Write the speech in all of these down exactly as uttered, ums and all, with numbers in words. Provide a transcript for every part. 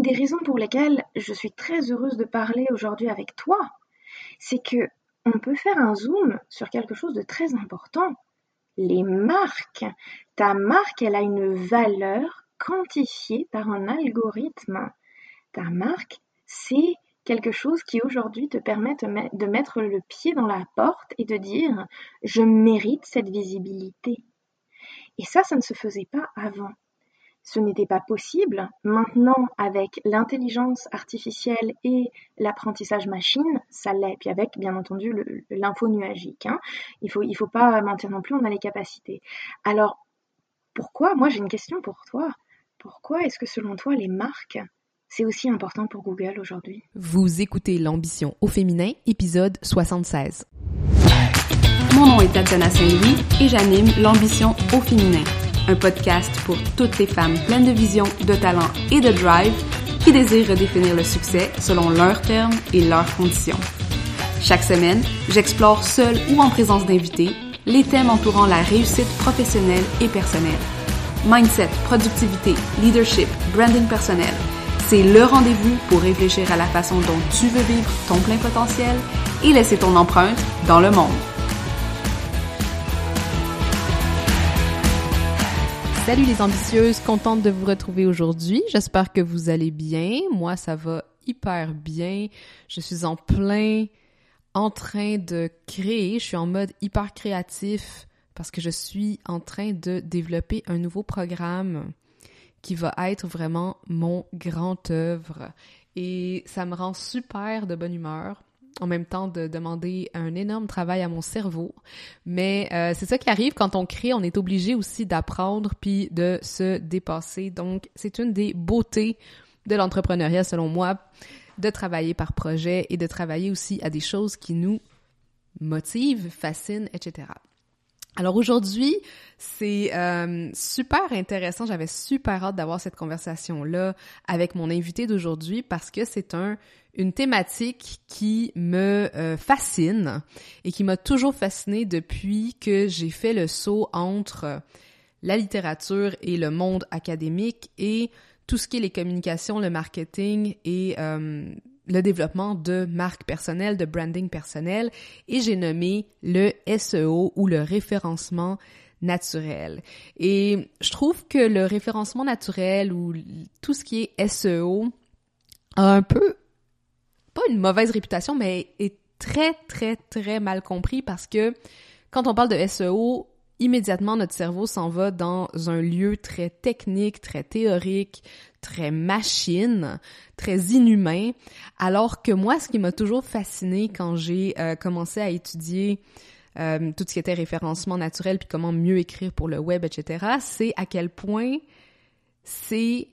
des raisons pour lesquelles je suis très heureuse de parler aujourd'hui avec toi, c'est que on peut faire un zoom sur quelque chose de très important. Les marques. Ta marque, elle a une valeur quantifiée par un algorithme. Ta marque, c'est quelque chose qui aujourd'hui te permet de mettre le pied dans la porte et de dire « je mérite cette visibilité ». Et ça, ça ne se faisait pas avant. Ce n'était pas possible. Maintenant, avec l'intelligence artificielle et l'apprentissage machine, ça l'est. Puis avec, bien entendu, le, l'info nuagique. Hein. Il faut, il faut pas mentir non plus, on a les capacités. Alors, pourquoi, moi j'ai une question pour toi, pourquoi est-ce que selon toi les marques, c'est aussi important pour Google aujourd'hui? Vous écoutez l'ambition au féminin, épisode soixante-seize. Mon nom est Tatiana Saint-Louis et j'anime l'ambition au féminin. Un podcast pour toutes les femmes pleines de vision, de talent et de drive qui désirent redéfinir le succès selon leurs termes et leurs conditions. Chaque semaine, j'explore seule ou en présence d'invités les thèmes entourant la réussite professionnelle et personnelle. Mindset, productivité, leadership, branding personnel, c'est le rendez-vous pour réfléchir à la façon dont tu veux vivre ton plein potentiel et laisser ton empreinte dans le monde. Salut les ambitieuses, contente de vous retrouver aujourd'hui. J'espère que vous allez bien. Moi, ça va hyper bien. Je suis en plein en train de créer. Je suis en mode hyper créatif parce que je suis en train de développer un nouveau programme qui va être vraiment mon grand œuvre. Et ça me rend super de bonne humeur. En même temps de demander un énorme travail à mon cerveau. Mais euh, c'est ça qui arrive quand on crée, on est obligé aussi d'apprendre puis de se dépasser. Donc, c'est une des beautés de l'entrepreneuriat, selon moi, de travailler par projet et de travailler aussi à des choses qui nous motivent, fascinent, et cetera. Alors aujourd'hui, c'est euh, super intéressant. J'avais super hâte d'avoir cette conversation-là avec mon invité d'aujourd'hui parce que c'est un une thématique qui me euh, fascine et qui m'a toujours fascinée depuis que j'ai fait le saut entre la littérature et le monde académique et tout ce qui est les communications, le marketing et euh, le développement de marques personnelles, de branding personnel, et j'ai nommé le S E O ou le référencement naturel. Et je trouve que le référencement naturel ou tout ce qui est S E O a un peu, pas une mauvaise réputation, mais est très, très, très mal compris parce que quand on parle de S E O, immédiatement, notre cerveau s'en va dans un lieu très technique, très théorique, très machine, très inhumain, alors que moi, ce qui m'a toujours fasciné quand j'ai euh, commencé à étudier euh, tout ce qui était référencement naturel puis comment mieux écrire pour le web, et cetera, c'est à quel point c'est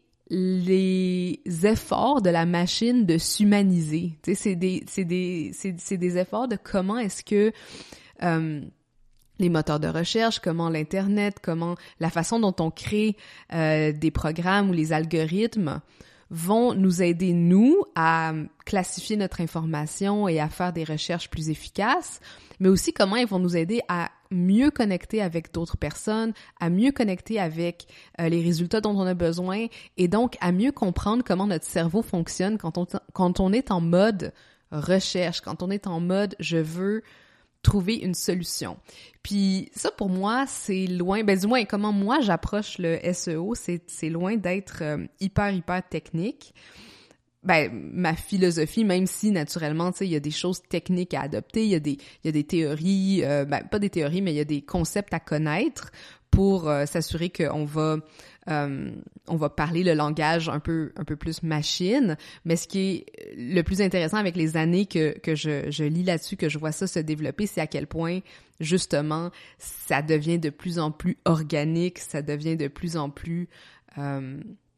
les efforts de la machine de s'humaniser. Tu sais, c'est des, c'est des, c'est, c'est des efforts de comment est-ce que euh, les moteurs de recherche, comment l'Internet, comment la façon dont on crée euh, des programmes ou les algorithmes vont nous aider, nous, à classifier notre information et à faire des recherches plus efficaces, mais aussi comment ils vont nous aider à mieux connecter avec d'autres personnes, à mieux connecter avec euh, les résultats dont on a besoin et donc à mieux comprendre comment notre cerveau fonctionne quand on, quand on est en mode recherche, quand on est en mode « je veux » trouver une solution. Puis ça, pour moi, c'est loin, ben du moins, comment moi j'approche le S E O, c'est, c'est loin d'être euh, hyper, hyper technique. Ben, ma philosophie, même si, naturellement, tu sais, il y a des choses techniques à adopter, il y a des, il y a des théories, euh, ben, pas des théories, mais il y a des concepts à connaître pour euh, s'assurer qu'on va euh, on va parler le langage un peu un peu plus machine, mais ce qui est le plus intéressant avec les années que que je je lis là-dessus, que je vois ça se développer, c'est à quel point justement ça devient de plus en plus organique, ça devient de plus en plus euh,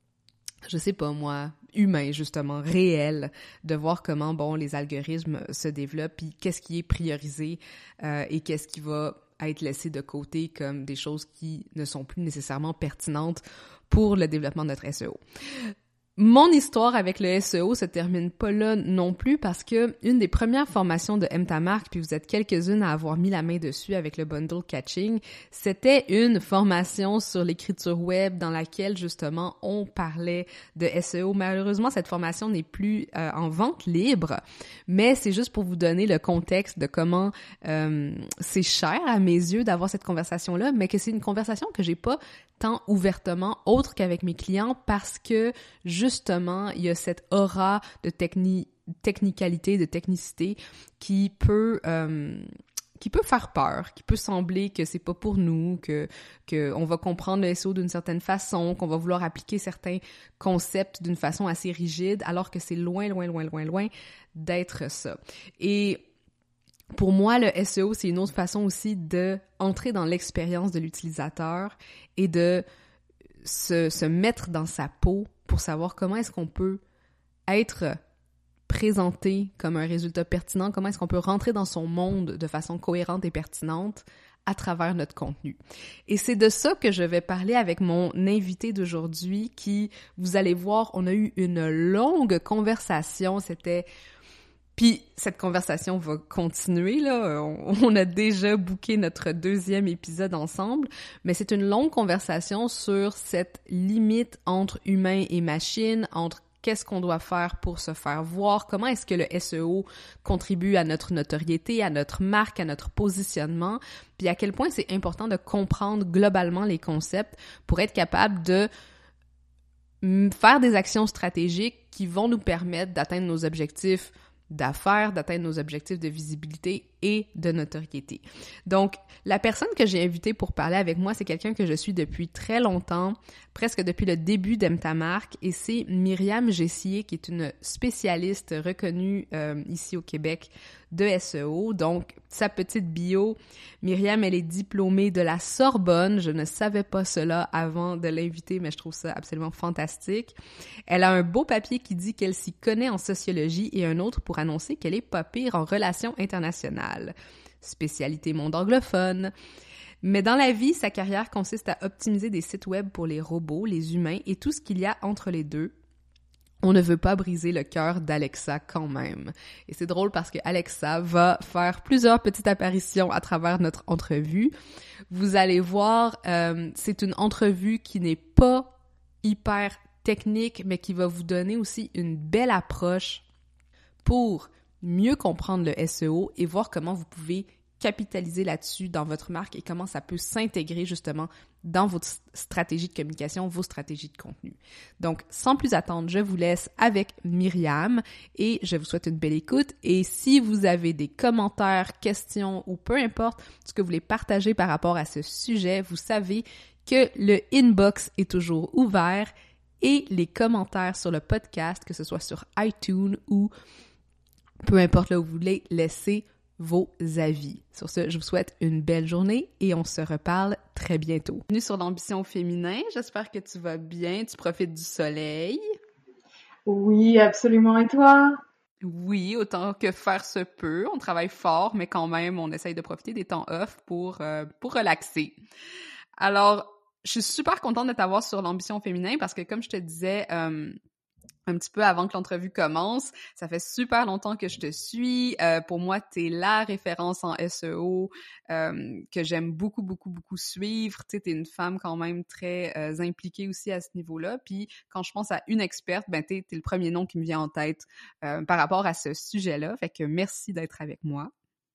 je sais pas moi, humain justement, réel, de voir comment bon les algorithmes se développent, puis qu'est-ce qui est priorisé euh, et qu'est-ce qui va à être laissé de côté comme des choses qui ne sont plus nécessairement pertinentes pour le développement de notre S E O. Mon histoire avec le S E O se termine pas là non plus parce que une des premières formations de Aime ta marque, puis vous êtes quelques-unes à avoir mis la main dessus avec le bundle catching, c'était une formation sur l'écriture web dans laquelle justement on parlait de S E O. Malheureusement, cette formation n'est plus euh, en vente libre, mais c'est juste pour vous donner le contexte de comment euh, c'est cher à mes yeux d'avoir cette conversation-là, mais que c'est une conversation que j'ai pas tant ouvertement autre qu'avec mes clients parce que justement, il y a cette aura de techni- technicalité, de technicité qui peut euh, qui peut faire peur, qui peut sembler que c'est pas pour nous, que que on va comprendre le S E O d'une certaine façon, qu'on va vouloir appliquer certains concepts d'une façon assez rigide, alors que c'est loin, loin, loin, loin, loin d'être ça. Et pour moi, le S E O, c'est une autre façon aussi de entrer dans l'expérience de l'utilisateur et de se, se mettre dans sa peau pour savoir comment est-ce qu'on peut être présenté comme un résultat pertinent, comment est-ce qu'on peut rentrer dans son monde de façon cohérente et pertinente à travers notre contenu. Et c'est de ça que je vais parler avec mon invité d'aujourd'hui qui, vous allez voir, on a eu une longue conversation, c'était... Puis cette conversation va continuer, là. On, on a déjà booké notre deuxième épisode ensemble, mais c'est une longue conversation sur cette limite entre humain et machine, entre qu'est-ce qu'on doit faire pour se faire voir, comment est-ce que le S E O contribue à notre notoriété, à notre marque, à notre positionnement, puis à quel point c'est important de comprendre globalement les concepts pour être capable de faire des actions stratégiques qui vont nous permettre d'atteindre nos objectifs d'affaires, d'atteindre nos objectifs de visibilité et de notoriété. Donc, la personne que j'ai invitée pour parler avec moi, c'est quelqu'un que je suis depuis très longtemps, presque depuis le début d'Aime ta marque, et c'est Myriam Gessier, qui est une spécialiste reconnue euh, ici au Québec de S E O. Donc, sa petite bio, Myriam, elle est diplômée de la Sorbonne. Je ne savais pas cela avant de l'inviter, mais je trouve ça absolument fantastique. Elle a un beau papier qui dit qu'elle s'y connaît en sociologie et un autre pour annoncer qu'elle est pas pire en relations internationales. Spécialité monde anglophone. Mais dans la vie, sa carrière consiste à optimiser des sites web pour les robots, les humains et tout ce qu'il y a entre les deux. On ne veut pas briser le cœur d'Alexa quand même. Et c'est drôle parce que Alexa va faire plusieurs petites apparitions à travers notre entrevue. Vous allez voir, euh, c'est une entrevue qui n'est pas hyper technique, mais qui va vous donner aussi une belle approche pour mieux comprendre le S E O et voir comment vous pouvez capitaliser là-dessus dans votre marque et comment ça peut s'intégrer justement dans votre stratégie de communication, vos stratégies de contenu. Donc, sans plus attendre, je vous laisse avec Myriam et je vous souhaite une belle écoute. Et si vous avez des commentaires, questions ou peu importe ce que vous voulez partager par rapport à ce sujet, vous savez que le inbox est toujours ouvert et les commentaires sur le podcast, que ce soit sur iTunes ou peu importe là où vous voulez laisser vos avis. Sur ce, je vous souhaite une belle journée et on se reparle très bientôt. Bienvenue sur l'ambition féminin. J'espère que tu vas bien, tu profites du soleil. Oui, absolument. Et toi? Oui, autant que faire se peut. On travaille fort, mais quand même, on essaye de profiter des temps off pour, euh, pour relaxer. Alors, je suis super contente de t'avoir sur l'ambition féminin parce que, comme je te disais, euh, un petit peu avant que l'entrevue commence, ça fait super longtemps que je te suis. Euh, pour moi, t'es la référence en S E O euh, que j'aime beaucoup, beaucoup, beaucoup suivre. Tu sais, t'es une femme quand même très euh, impliquée aussi à ce niveau-là. Puis quand je pense à une experte, ben t'es, t'es le premier nom qui me vient en tête euh, par rapport à ce sujet-là. Fait que merci d'être avec moi.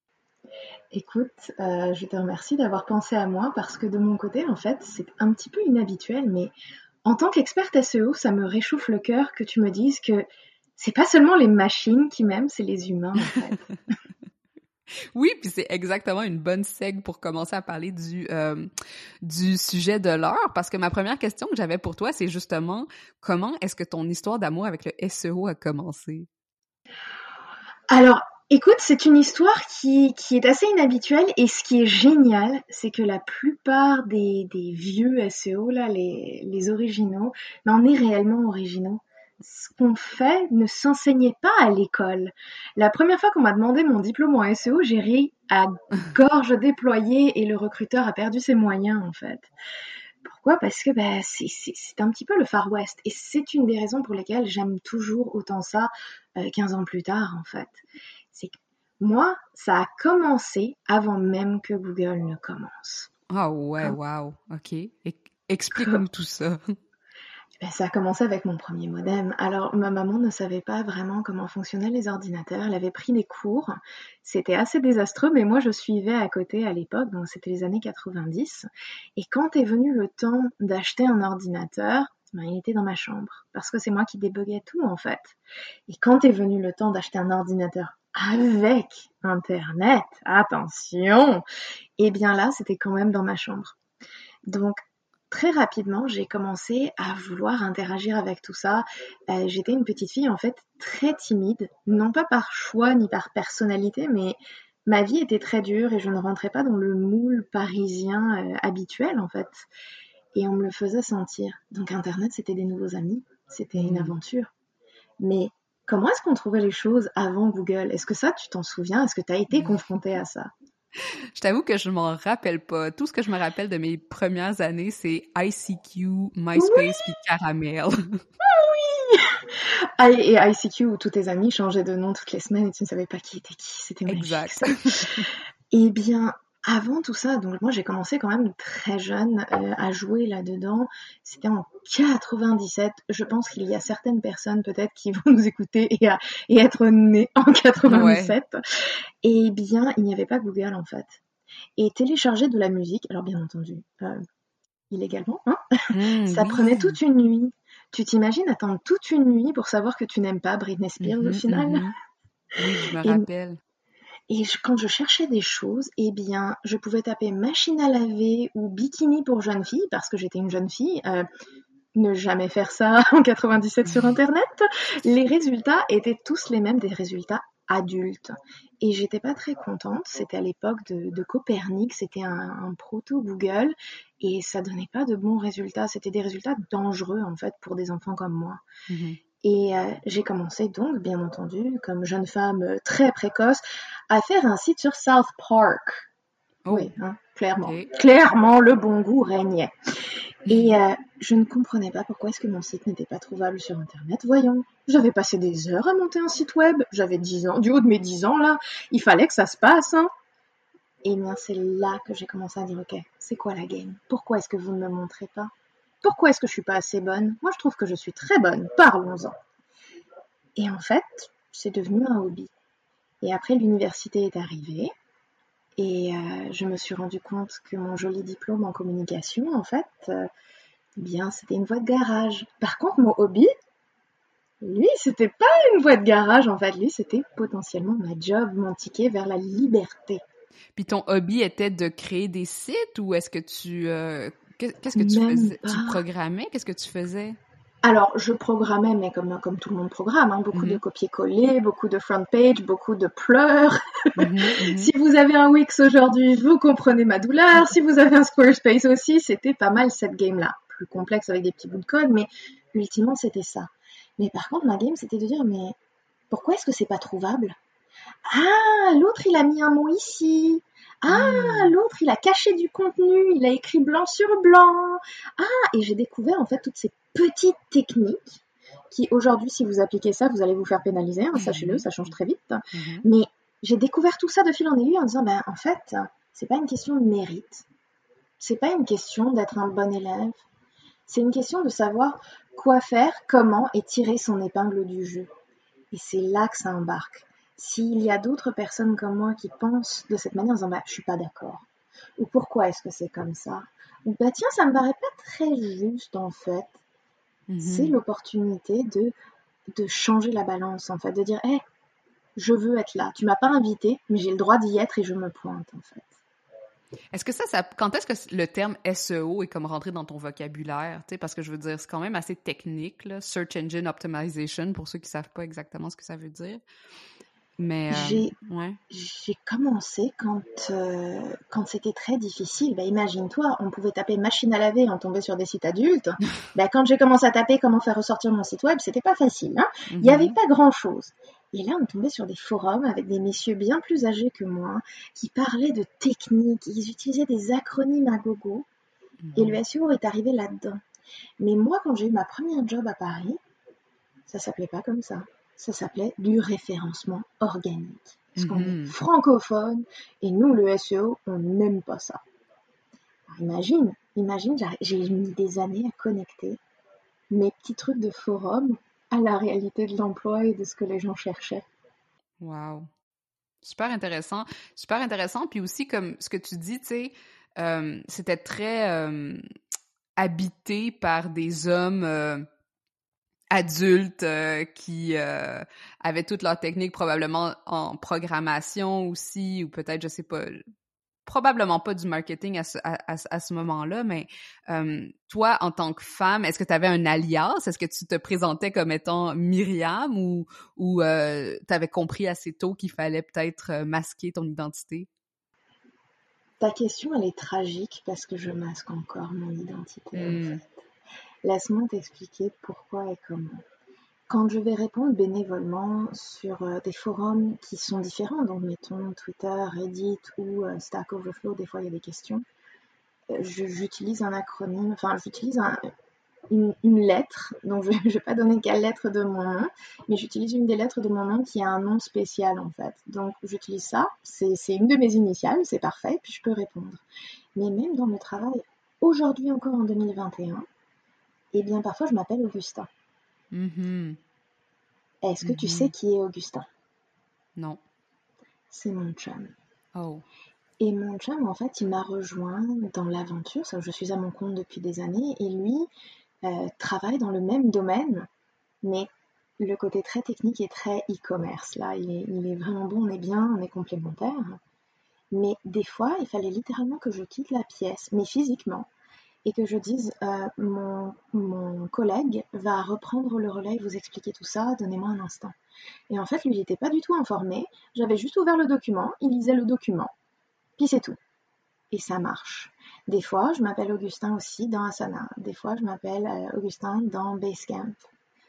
Écoute, euh, je te remercie d'avoir pensé à moi parce que de mon côté, en fait, c'est un petit peu inhabituel, mais en tant qu'experte S E O, ça me réchauffe le cœur que tu me dises que c'est pas seulement les machines qui m'aiment, c'est les humains, en fait. Oui, puis c'est exactement une bonne segue pour commencer à parler du euh, du sujet de l'heure, parce que ma première question que j'avais pour toi, c'est justement comment est-ce que ton histoire d'amour avec le S E O a commencé? Alors, écoute, c'est une histoire qui, qui est assez inhabituelle et ce qui est génial, c'est que la plupart des, des vieux S E O, là, les, les originaux, mais on est réellement originaux. Ce qu'on fait ne s'enseignait pas à l'école. La première fois qu'on m'a demandé mon diplôme en S E O, j'ai ri à gorge déployée et le recruteur a perdu ses moyens, en fait. Pourquoi? Parce que bah, c'est, c'est, c'est un petit peu le Far West. Et c'est une des raisons pour lesquelles j'aime toujours autant ça euh, quinze ans plus tard, en fait. C'est que moi, ça a commencé avant même que Google ne commence. Ah ouais, Comme, wow, ok. E- Explique-nous comme, tout ça. ben, ça a commencé avec mon premier modem. Alors, ma maman ne savait pas vraiment comment fonctionnaient les ordinateurs. Elle avait pris des cours. C'était assez désastreux, mais moi, je suivais à côté à l'époque, donc c'était les années quatre-vingt-dix. Et quand est venu le temps d'acheter un ordinateur, ben, il était dans ma chambre, parce que c'est moi qui débuguais tout, en fait. Et quand est venu le temps d'acheter un ordinateur avec Internet, attention, eh bien là, c'était quand même dans ma chambre. Donc, très rapidement, j'ai commencé à vouloir interagir avec tout ça. Euh, j'étais une petite fille, en fait, très timide, non pas par choix ni par personnalité, mais ma vie était très dure et je ne rentrais pas dans le moule parisien euh, habituel, en fait. Et on me le faisait sentir. Donc, Internet, c'était des nouveaux amis, c'était une Hmm. aventure. Mais comment est-ce qu'on trouvait les choses avant Google? Est-ce que ça, tu t'en souviens? Est-ce que tu as été confrontée à ça? Je t'avoue que je m'en rappelle pas. Tout ce que je me rappelle de mes premières années, c'est I C Q, MySpace puis Caramel. Ah, et I C Q où tous tes amis changeaient de nom toutes les semaines et tu ne savais pas qui était qui. C'était magique. Exact. Ça. Eh bien, avant tout ça, donc moi j'ai commencé quand même très jeune euh, à jouer là-dedans. C'était en quatre-vingt-dix-sept. Je pense qu'il y a certaines personnes peut-être qui vont nous écouter et, à, et être nées en quatre-vingt-dix-sept. Ouais. Eh bien, il n'y avait pas Google en fait. Et télécharger de la musique, alors bien entendu, euh, illégalement, hein, mmh, ça oui. Prenait toute une nuit. Tu t'imagines attendre toute une nuit pour savoir que tu n'aimes pas Britney Spears mmh, au final mmh. Oui, je me et, rappelle. Et je, quand je cherchais des choses, eh bien, je pouvais taper machine à laver ou bikini pour jeune fille, parce que j'étais une jeune fille. Euh, ne jamais faire ça en quatre-vingt-dix-sept sur Internet. Les résultats étaient tous les mêmes, des résultats adultes. Et j'étais pas très contente. C'était à l'époque de, de Copernic, c'était un, un proto-Google, et ça donnait pas de bons résultats. C'était des résultats dangereux, en fait, pour des enfants comme moi. Mm-hmm. Et euh, j'ai commencé donc, bien entendu, comme jeune femme très précoce, à faire un site sur South Park. Oh. Oui, hein, clairement. Okay. Clairement, le bon goût régnait. Et euh, je ne comprenais pas pourquoi est-ce que mon site n'était pas trouvable sur Internet. Voyons, j'avais passé des heures à monter un site web. J'avais dix ans, du haut de mes dix ans, là, il fallait que ça se passe. Hein. Et bien, c'est là que j'ai commencé à dire, ok, c'est quoi la game? Pourquoi est-ce que vous ne me montrez pas? Pourquoi est-ce que je suis pas assez bonne? Moi, je trouve que je suis très bonne. Parlons-en. Et en fait, c'est devenu un hobby. Et après, l'université est arrivée. Et euh, je me suis rendu compte que mon joli diplôme en communication, en fait, euh, bien, c'était une voie de garage. Par contre, mon hobby, lui, c'était pas une voie de garage, en fait. Lui, c'était potentiellement ma job, mon ticket vers la liberté. Puis ton hobby était de créer des sites ou est-ce que tu... Euh, qu'est-ce que tu Même faisais? Pas. Tu programmais? Qu'est-ce que tu faisais? Alors, je programmais, mais comme, comme tout le monde programme, hein, beaucoup mm-hmm. de copier-coller, beaucoup de front page, beaucoup de pleurs. Mm-hmm, mm-hmm. Si vous avez un Wix aujourd'hui, vous comprenez ma douleur. Si vous avez un Squarespace aussi, c'était pas mal cette game-là. Plus complexe avec des petits bouts de code, mais ultimement, c'était ça. Mais par contre, ma game, c'était de dire, mais pourquoi est-ce que c'est pas trouvable? Ah, l'autre, il a mis un mot ici. Ah, mm. l'autre, il a caché du contenu, il a écrit blanc sur blanc. Ah, et j'ai découvert en fait toutes ces petites techniques qui aujourd'hui, si vous appliquez ça, vous allez vous faire pénaliser, hein, mm-hmm. sachez-le, ça change très vite. Mm-hmm. Mais j'ai découvert tout ça de fil en aiguille en disant, ben en fait, c'est pas une question de mérite, c'est pas une question d'être un bon élève, c'est une question de savoir quoi faire, comment et tirer son épingle du jeu. Et c'est là que ça embarque. S'il y a d'autres personnes comme moi qui pensent de cette manière en disant bah, « je suis pas d'accord » ou « pourquoi est-ce que c'est comme ça » ou « bah tiens, ça me paraît pas très juste en fait », mm-hmm. c'est l'opportunité de, de changer la balance en fait, de dire « hey, je veux être là, tu m'as pas invité, mais j'ai le droit d'y être et je me pointe en fait ». Est-ce que ça, ça, quand est-ce que le terme S E O est comme rentré dans ton vocabulaire? Tu sais, parce que je veux dire, c'est quand même assez technique, là, Search Engine Optimization, pour ceux qui savent pas exactement ce que ça veut dire. Mais, euh, j'ai, ouais. j'ai commencé quand, euh, quand c'était très difficile. Ben, imagine-toi, on pouvait taper machine à laver et on tombait sur des sites adultes. Ben, quand j'ai commencé à taper comment faire ressortir mon site web, c'était pas facile. Hein. Mm-hmm. Il n'y avait pas grand-chose. Et là, on tombait sur des forums avec des messieurs bien plus âgés que moi qui parlaient de techniques. Ils utilisaient des acronymes à gogo. Mmh. Et le S E O est arrivé là-dedans. Mais moi, quand j'ai eu ma première job à Paris, ça s'appelait pas comme ça. Ça s'appelait du référencement organique. Parce mmh. qu'on est francophone, et nous, le S E O, on n'aime pas ça. Alors, imagine, imagine, j'ai mis des années à connecter mes petits trucs de forum à la réalité de l'emploi et de ce que les gens cherchaient. Wow. Super intéressant. Super intéressant. Puis aussi, comme ce que tu dis, tu sais, euh, c'était très euh, habité par des hommes euh, adultes euh, qui euh, avaient toute leur technique probablement en programmation aussi, ou peut-être, je sais pas, probablement pas du marketing à ce, à, à, à ce moment-là, mais euh, toi, en tant que femme, est-ce que tu avais un alias? Est-ce que tu te présentais comme étant Myriam ou, ou euh, tu avais compris assez tôt qu'il fallait peut-être masquer ton identité? Ta question, elle est tragique parce que je masque encore mon identité, mm. en fait. Laisse-moi t'expliquer pourquoi et comment. Quand je vais répondre bénévolement sur euh, des forums qui sont différents, donc mettons Twitter, Reddit ou euh, Stack Overflow, des fois il y a des questions, euh, je, j'utilise un acronyme, enfin j'utilise un, une, une lettre, donc je ne vais pas donner quelle lettre de mon nom, mais j'utilise une des lettres de mon nom qui a un nom spécial en fait. Donc j'utilise ça, c'est, c'est une de mes initiales, c'est parfait, puis je peux répondre. Mais même dans le travail, aujourd'hui encore en deux mille vingt et un, eh bien parfois je m'appelle Augustin. Mm-hmm. Est-ce que mm-hmm. tu sais qui est Augustin? Non. C'est mon chum. Oh. Et mon chum, en fait, il m'a rejoint dans l'aventure. Je suis à mon compte depuis des années et lui euh, travaille dans le même domaine, mais le côté très technique et très e-commerce. Là, il est, il est vraiment bon, on est bien, on est complémentaires. Mais des fois, il fallait littéralement que je quitte la pièce, mais physiquement, et que je dise euh, mon, mon collègue va reprendre le relais et vous expliquer tout ça, donnez-moi un instant. Et en fait, lui, il n'était pas du tout informé. J'avais juste ouvert le document, il lisait le document, puis c'est tout. Et ça marche. Des fois, je m'appelle Augustin aussi dans Asana. Des fois, je m'appelle euh, Augustin dans Basecamp. Pourquoi ?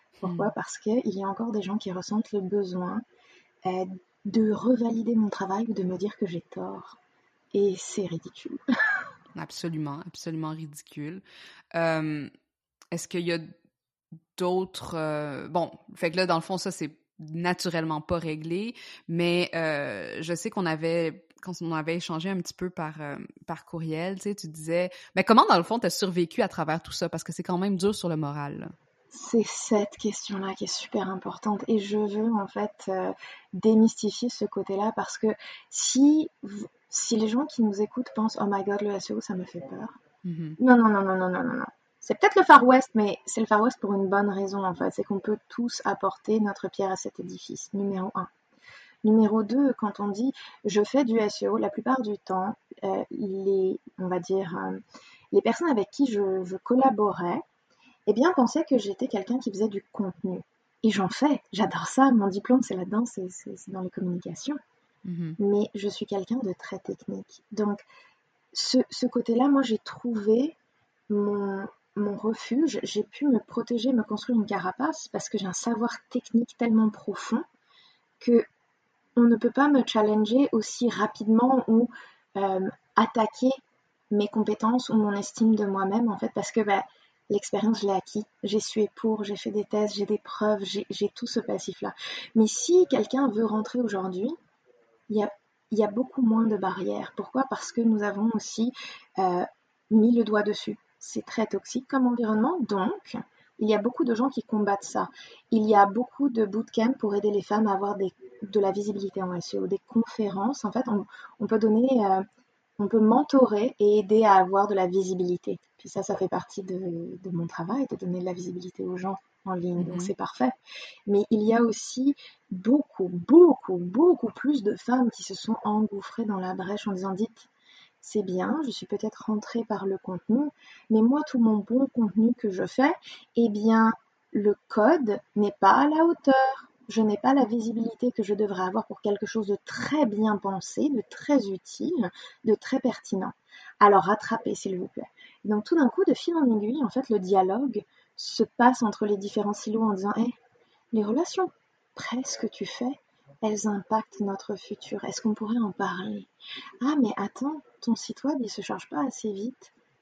Hmm. Parce qu'il y a encore des gens qui ressentent le besoin euh, de revalider mon travail ou de me dire que j'ai tort. Et c'est ridicule. Absolument, absolument ridicule. Euh, est-ce qu'il y a d'autres... Euh... Bon, fait que là, dans le fond, ça, c'est naturellement pas réglé, mais euh, je sais qu'on avait... Quand on avait échangé un petit peu par, euh, par courriel, tu sais, tu disais... Mais comment, dans le fond, tu as survécu à travers tout ça? Parce que c'est quand même dur sur le moral, là. C'est cette question-là qui est super importante et je veux en fait euh, démystifier ce côté-là parce que si, si les gens qui nous écoutent pensent « Oh my God, le S E O, ça me fait peur. Mm-hmm. » Non, non, non, non, non, non, non, non. C'est peut-être le Far West, mais c'est le Far West pour une bonne raison en fait. C'est qu'on peut tous apporter notre pierre à cet édifice, numéro un. Numéro deux, quand on dit « je fais du S E O », la plupart du temps, euh, les, on va dire, euh, les personnes avec qui je, je collaborais, eh bien, pensaient que j'étais quelqu'un qui faisait du contenu. Et j'en fais, j'adore ça, mon diplôme c'est là-dedans, c'est, c'est, c'est dans les communications. Mm-hmm. Mais je suis quelqu'un de très technique. Donc, ce, ce côté-là, moi j'ai trouvé mon, mon refuge, j'ai pu me protéger, me construire une carapace parce que j'ai un savoir technique tellement profond que on ne peut pas me challenger aussi rapidement ou euh, attaquer mes compétences ou mon estime de moi-même en fait parce que bah, l'expérience, je l'ai acquis, j'ai sué pour, j'ai fait des tests, j'ai des preuves, j'ai, j'ai tout ce passif-là. Mais si quelqu'un veut rentrer aujourd'hui, il y a, il y a beaucoup moins de barrières. Pourquoi ? Parce que nous avons aussi euh, mis le doigt dessus. C'est très toxique comme environnement, donc il y a beaucoup de gens qui combattent ça. Il y a beaucoup de bootcamps pour aider les femmes à avoir des, de la visibilité en S E O, des conférences. En fait, on, on peut donner... Euh, on peut mentorer et aider à avoir de la visibilité. Puis ça, ça fait partie de, de mon travail, de donner de la visibilité aux gens en ligne, mm-hmm. Donc c'est parfait. Mais il y a aussi beaucoup, beaucoup, beaucoup plus de femmes qui se sont engouffrées dans la brèche en disant « dites, c'est bien, je suis peut-être rentrée par le contenu, mais moi, tout mon bon contenu que je fais, eh bien, le code n'est pas à la hauteur. Je n'ai pas la visibilité que je devrais avoir pour quelque chose de très bien pensé, de très utile, de très pertinent. Alors rattrapez, s'il vous plaît. » Donc tout d'un coup, de fil en aiguille, en fait, le dialogue se passe entre les différents silos en disant hey, « les relations presse que tu fais, elles impactent notre futur. Est-ce qu'on pourrait en parler ? Ah, mais attends, ton site web, il ne se charge pas assez vite.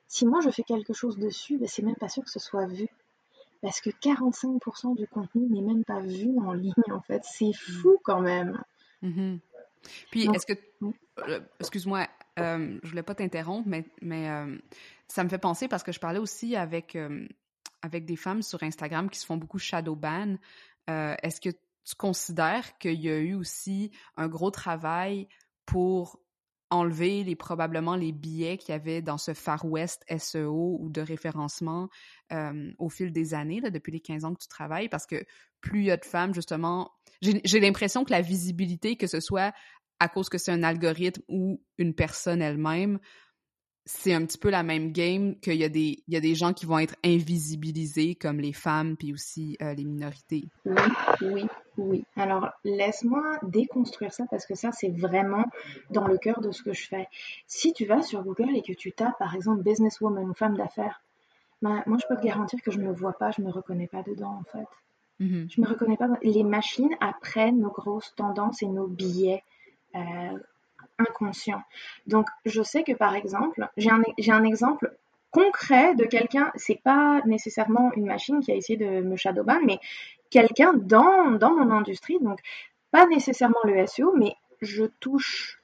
si moi je fais quelque chose dessus, ben c'est même pas sûr que ce soit vu. Parce que quarante-cinq pour cent du contenu n'est même pas vu en ligne, en fait. C'est fou quand même. Mm-hmm. Puis, Donc, est-ce que... euh, excuse-moi, euh, je voulais pas t'interrompre, mais, mais euh, ça me fait penser parce que je parlais aussi avec, euh, avec des femmes sur Instagram qui se font beaucoup shadow ban. Euh, est-ce que tu considères qu'il y a eu aussi un gros travail pour enlever les, probablement les biais qu'il y avait dans ce Far West S E O ou de référencement euh, au fil des années, là, depuis les quinze ans que tu travailles? Parce que plus il y a de femmes, justement... J'ai, j'ai l'impression que la visibilité, que ce soit à cause que c'est un algorithme ou une personne elle-même, c'est un petit peu la même game, qu'il y a des, il y a des gens qui vont être invisibilisés, comme les femmes, puis aussi euh, les minorités. Oui, oui, oui. Alors, laisse-moi déconstruire ça, parce que ça, c'est vraiment dans le cœur de ce que je fais. Si tu vas sur Google et que tu tapes, par exemple, businesswoman ou femme d'affaires, ben, moi, je peux te garantir que je me vois pas, je me reconnais pas dedans, en fait. Mm-hmm. Je me reconnais pas. Dans... Les machines apprennent nos grosses tendances et nos biais euh, inconscients. Donc, je sais que, par exemple, j'ai un, j'ai un exemple concret de quelqu'un, c'est pas nécessairement une machine qui a essayé de me shadowban, mais quelqu'un dans, dans mon industrie, donc pas nécessairement le S E O, mais je touche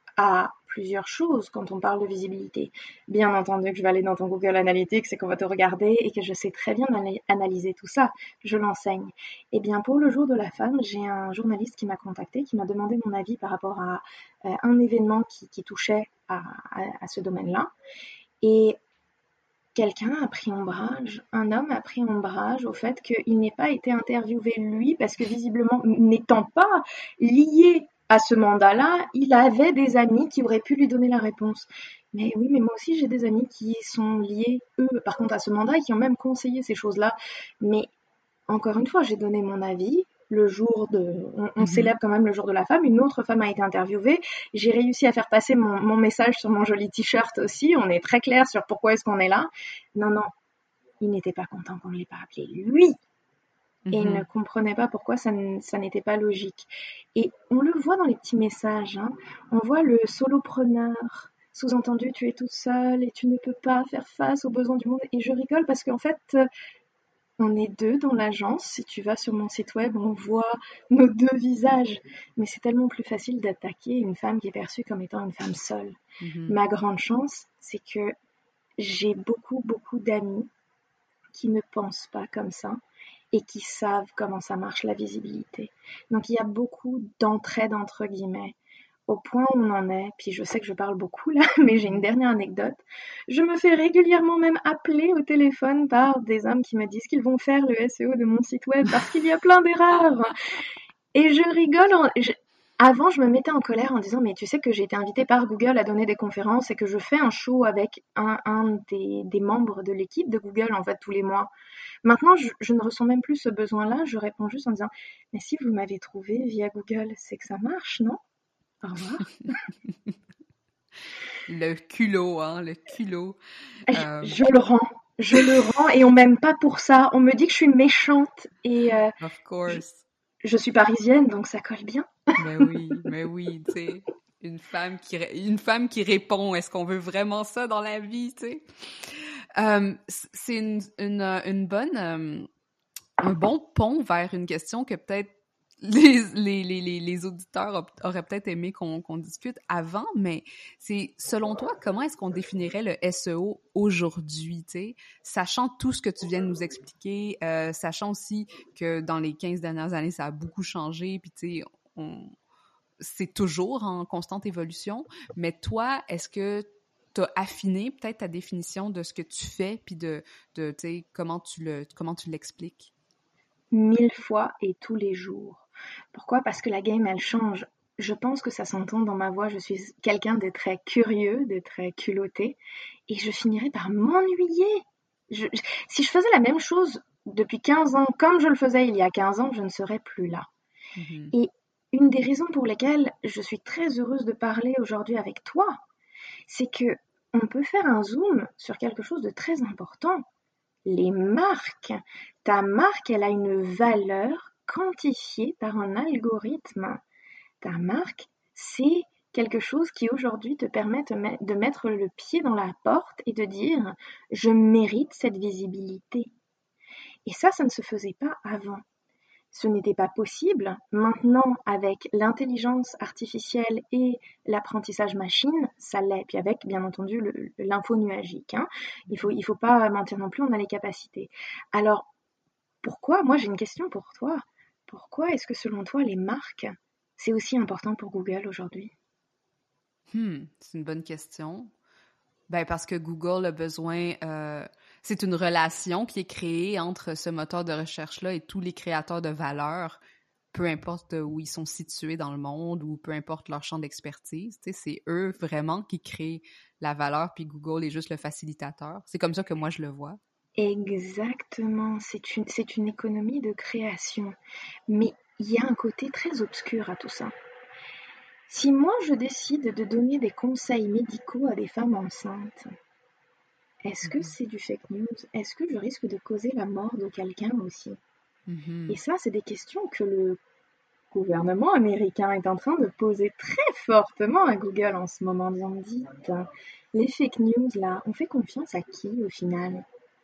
à plusieurs choses quand on parle de visibilité. Bien entendu que je vais aller dans ton Google Analytics et qu'on va te regarder et que je sais très bien analyser tout ça. Je l'enseigne. Et bien, pour le jour de la femme, j'ai un journaliste qui m'a contacté, qui m'a demandé mon avis par rapport à euh, un événement qui, qui touchait à, à, à ce domaine-là. Et quelqu'un a pris ombrage, un homme a pris ombrage au fait qu'il n'ait pas été interviewé lui, parce que visiblement, n'étant pas lié à ce mandat-là, il avait des amis qui auraient pu lui donner la réponse. Mais oui, mais moi aussi j'ai des amis qui sont liés, eux, par contre, à ce mandat et qui ont même conseillé ces choses-là. Mais encore une fois, j'ai donné mon avis. Le jour de, on, on mm-hmm. célèbre quand même le jour de la femme. Une autre femme a été interviewée. J'ai réussi à faire passer mon, mon message sur mon joli t-shirt aussi. On est très clair sur pourquoi est-ce qu'on est là. Non, non, il n'était pas content qu'on ne l'ait pas appelé lui. Mm-hmm. Et il ne comprenait pas pourquoi ça, ça n'était pas logique. Et on le voit dans les petits messages. Hein. On voit le solopreneur. Sous-entendu, tu es toute seule et tu ne peux pas faire face aux besoins du monde. Et je rigole parce qu'en fait, on est deux dans l'agence. Si tu vas sur mon site web, on voit nos deux visages. Mais c'est tellement plus facile d'attaquer une femme qui est perçue comme étant une femme seule. Mm-hmm. Ma grande chance, c'est que j'ai beaucoup, beaucoup d'amis qui ne pensent pas comme ça et qui savent comment ça marche la visibilité. Donc il y a beaucoup d'entraide entre guillemets. Au point où on en est, puis je sais que je parle beaucoup là, mais j'ai une dernière anecdote. Je me fais régulièrement même appeler au téléphone par des hommes qui me disent qu'ils vont faire le S E O de mon site web parce qu'il y a plein d'erreurs. Et je rigole. En... Je... Avant, je me mettais en colère en disant, mais tu sais que j'ai été invitée par Google à donner des conférences et que je fais un show avec un, un des, des membres de l'équipe de Google, en fait, tous les mois. Maintenant, je, je ne ressens même plus ce besoin-là. Je réponds juste en disant, mais si vous m'avez trouvé via Google, c'est que ça marche, non ? Au revoir. Le culot, hein, le culot. Euh... Je, je le rends, je le rends et on m'aime pas pour ça. On me dit que je suis méchante et euh, of course. Je, je suis parisienne, donc ça colle bien. Mais oui, mais oui, tu sais, une femme qui une femme qui répond. Est-ce qu'on veut vraiment ça dans la vie, tu sais? Euh, c'est une, une, une bonne, euh, un bon pont vers une question que peut-être Les, les, les, les auditeurs auraient peut-être aimé qu'on, qu'on discute avant, mais c'est, selon toi, comment est-ce qu'on définirait le S E O aujourd'hui, tu sais, sachant tout ce que tu viens de nous expliquer, euh, sachant aussi que dans les quinze dernières années, ça a beaucoup changé, puis tu sais, on, c'est toujours en constante évolution, mais toi, est-ce que tu as affiné peut-être ta définition de ce que tu fais, puis de, de tu sais, comment tu le, comment tu l'expliques? Mille fois et tous les jours. Pourquoi ? Parce que la game, elle change. Je pense que ça s'entend dans ma voix. Je suis quelqu'un de très curieux, de très culotté. Et je finirais par m'ennuyer. Je, je, si je faisais la même chose depuis quinze ans, comme je le faisais il y a quinze ans, je ne serais plus là. Mm-hmm. Et une des raisons pour lesquelles je suis très heureuse de parler aujourd'hui avec toi, c'est que on peut faire un zoom sur quelque chose de très important. Les marques. Ta marque, elle a une valeur quantifiée par un algorithme. Ta marque, c'est quelque chose qui aujourd'hui te permet de mettre le pied dans la porte et de dire « je mérite cette visibilité ». Et ça, ça ne se faisait pas avant. Ce n'était pas possible. Maintenant, avec l'intelligence artificielle et l'apprentissage machine, ça l'est. Puis avec, bien entendu, le, l'info nuagique. Hein. Il faut, il faut pas mentir non plus, on a les capacités. Alors, pourquoi, moi j'ai une question pour toi, pourquoi est-ce que selon toi, les marques, c'est aussi important pour Google aujourd'hui? Hmm, c'est une bonne question. Ben parce que Google a besoin, euh, c'est une relation qui est créée entre ce moteur de recherche-là et tous les créateurs de valeur, peu importe où ils sont situés dans le monde ou peu importe leur champ d'expertise. Tu sais, c'est eux vraiment qui créent la valeur, puis Google est juste le facilitateur. C'est comme ça que moi je le vois. Exactement, c'est une, c'est une économie de création. Mais il y a un côté très obscur à tout ça. Si moi je décide de donner des conseils médicaux à des femmes enceintes, est-ce que c'est du fake news? Est-ce que je risque de causer la mort de quelqu'un aussi? Mm-hmm. Et ça, c'est des questions que le gouvernement américain est en train de poser très fortement à Google en ce moment. Bien dit, les fake news, là, on fait confiance à qui au final?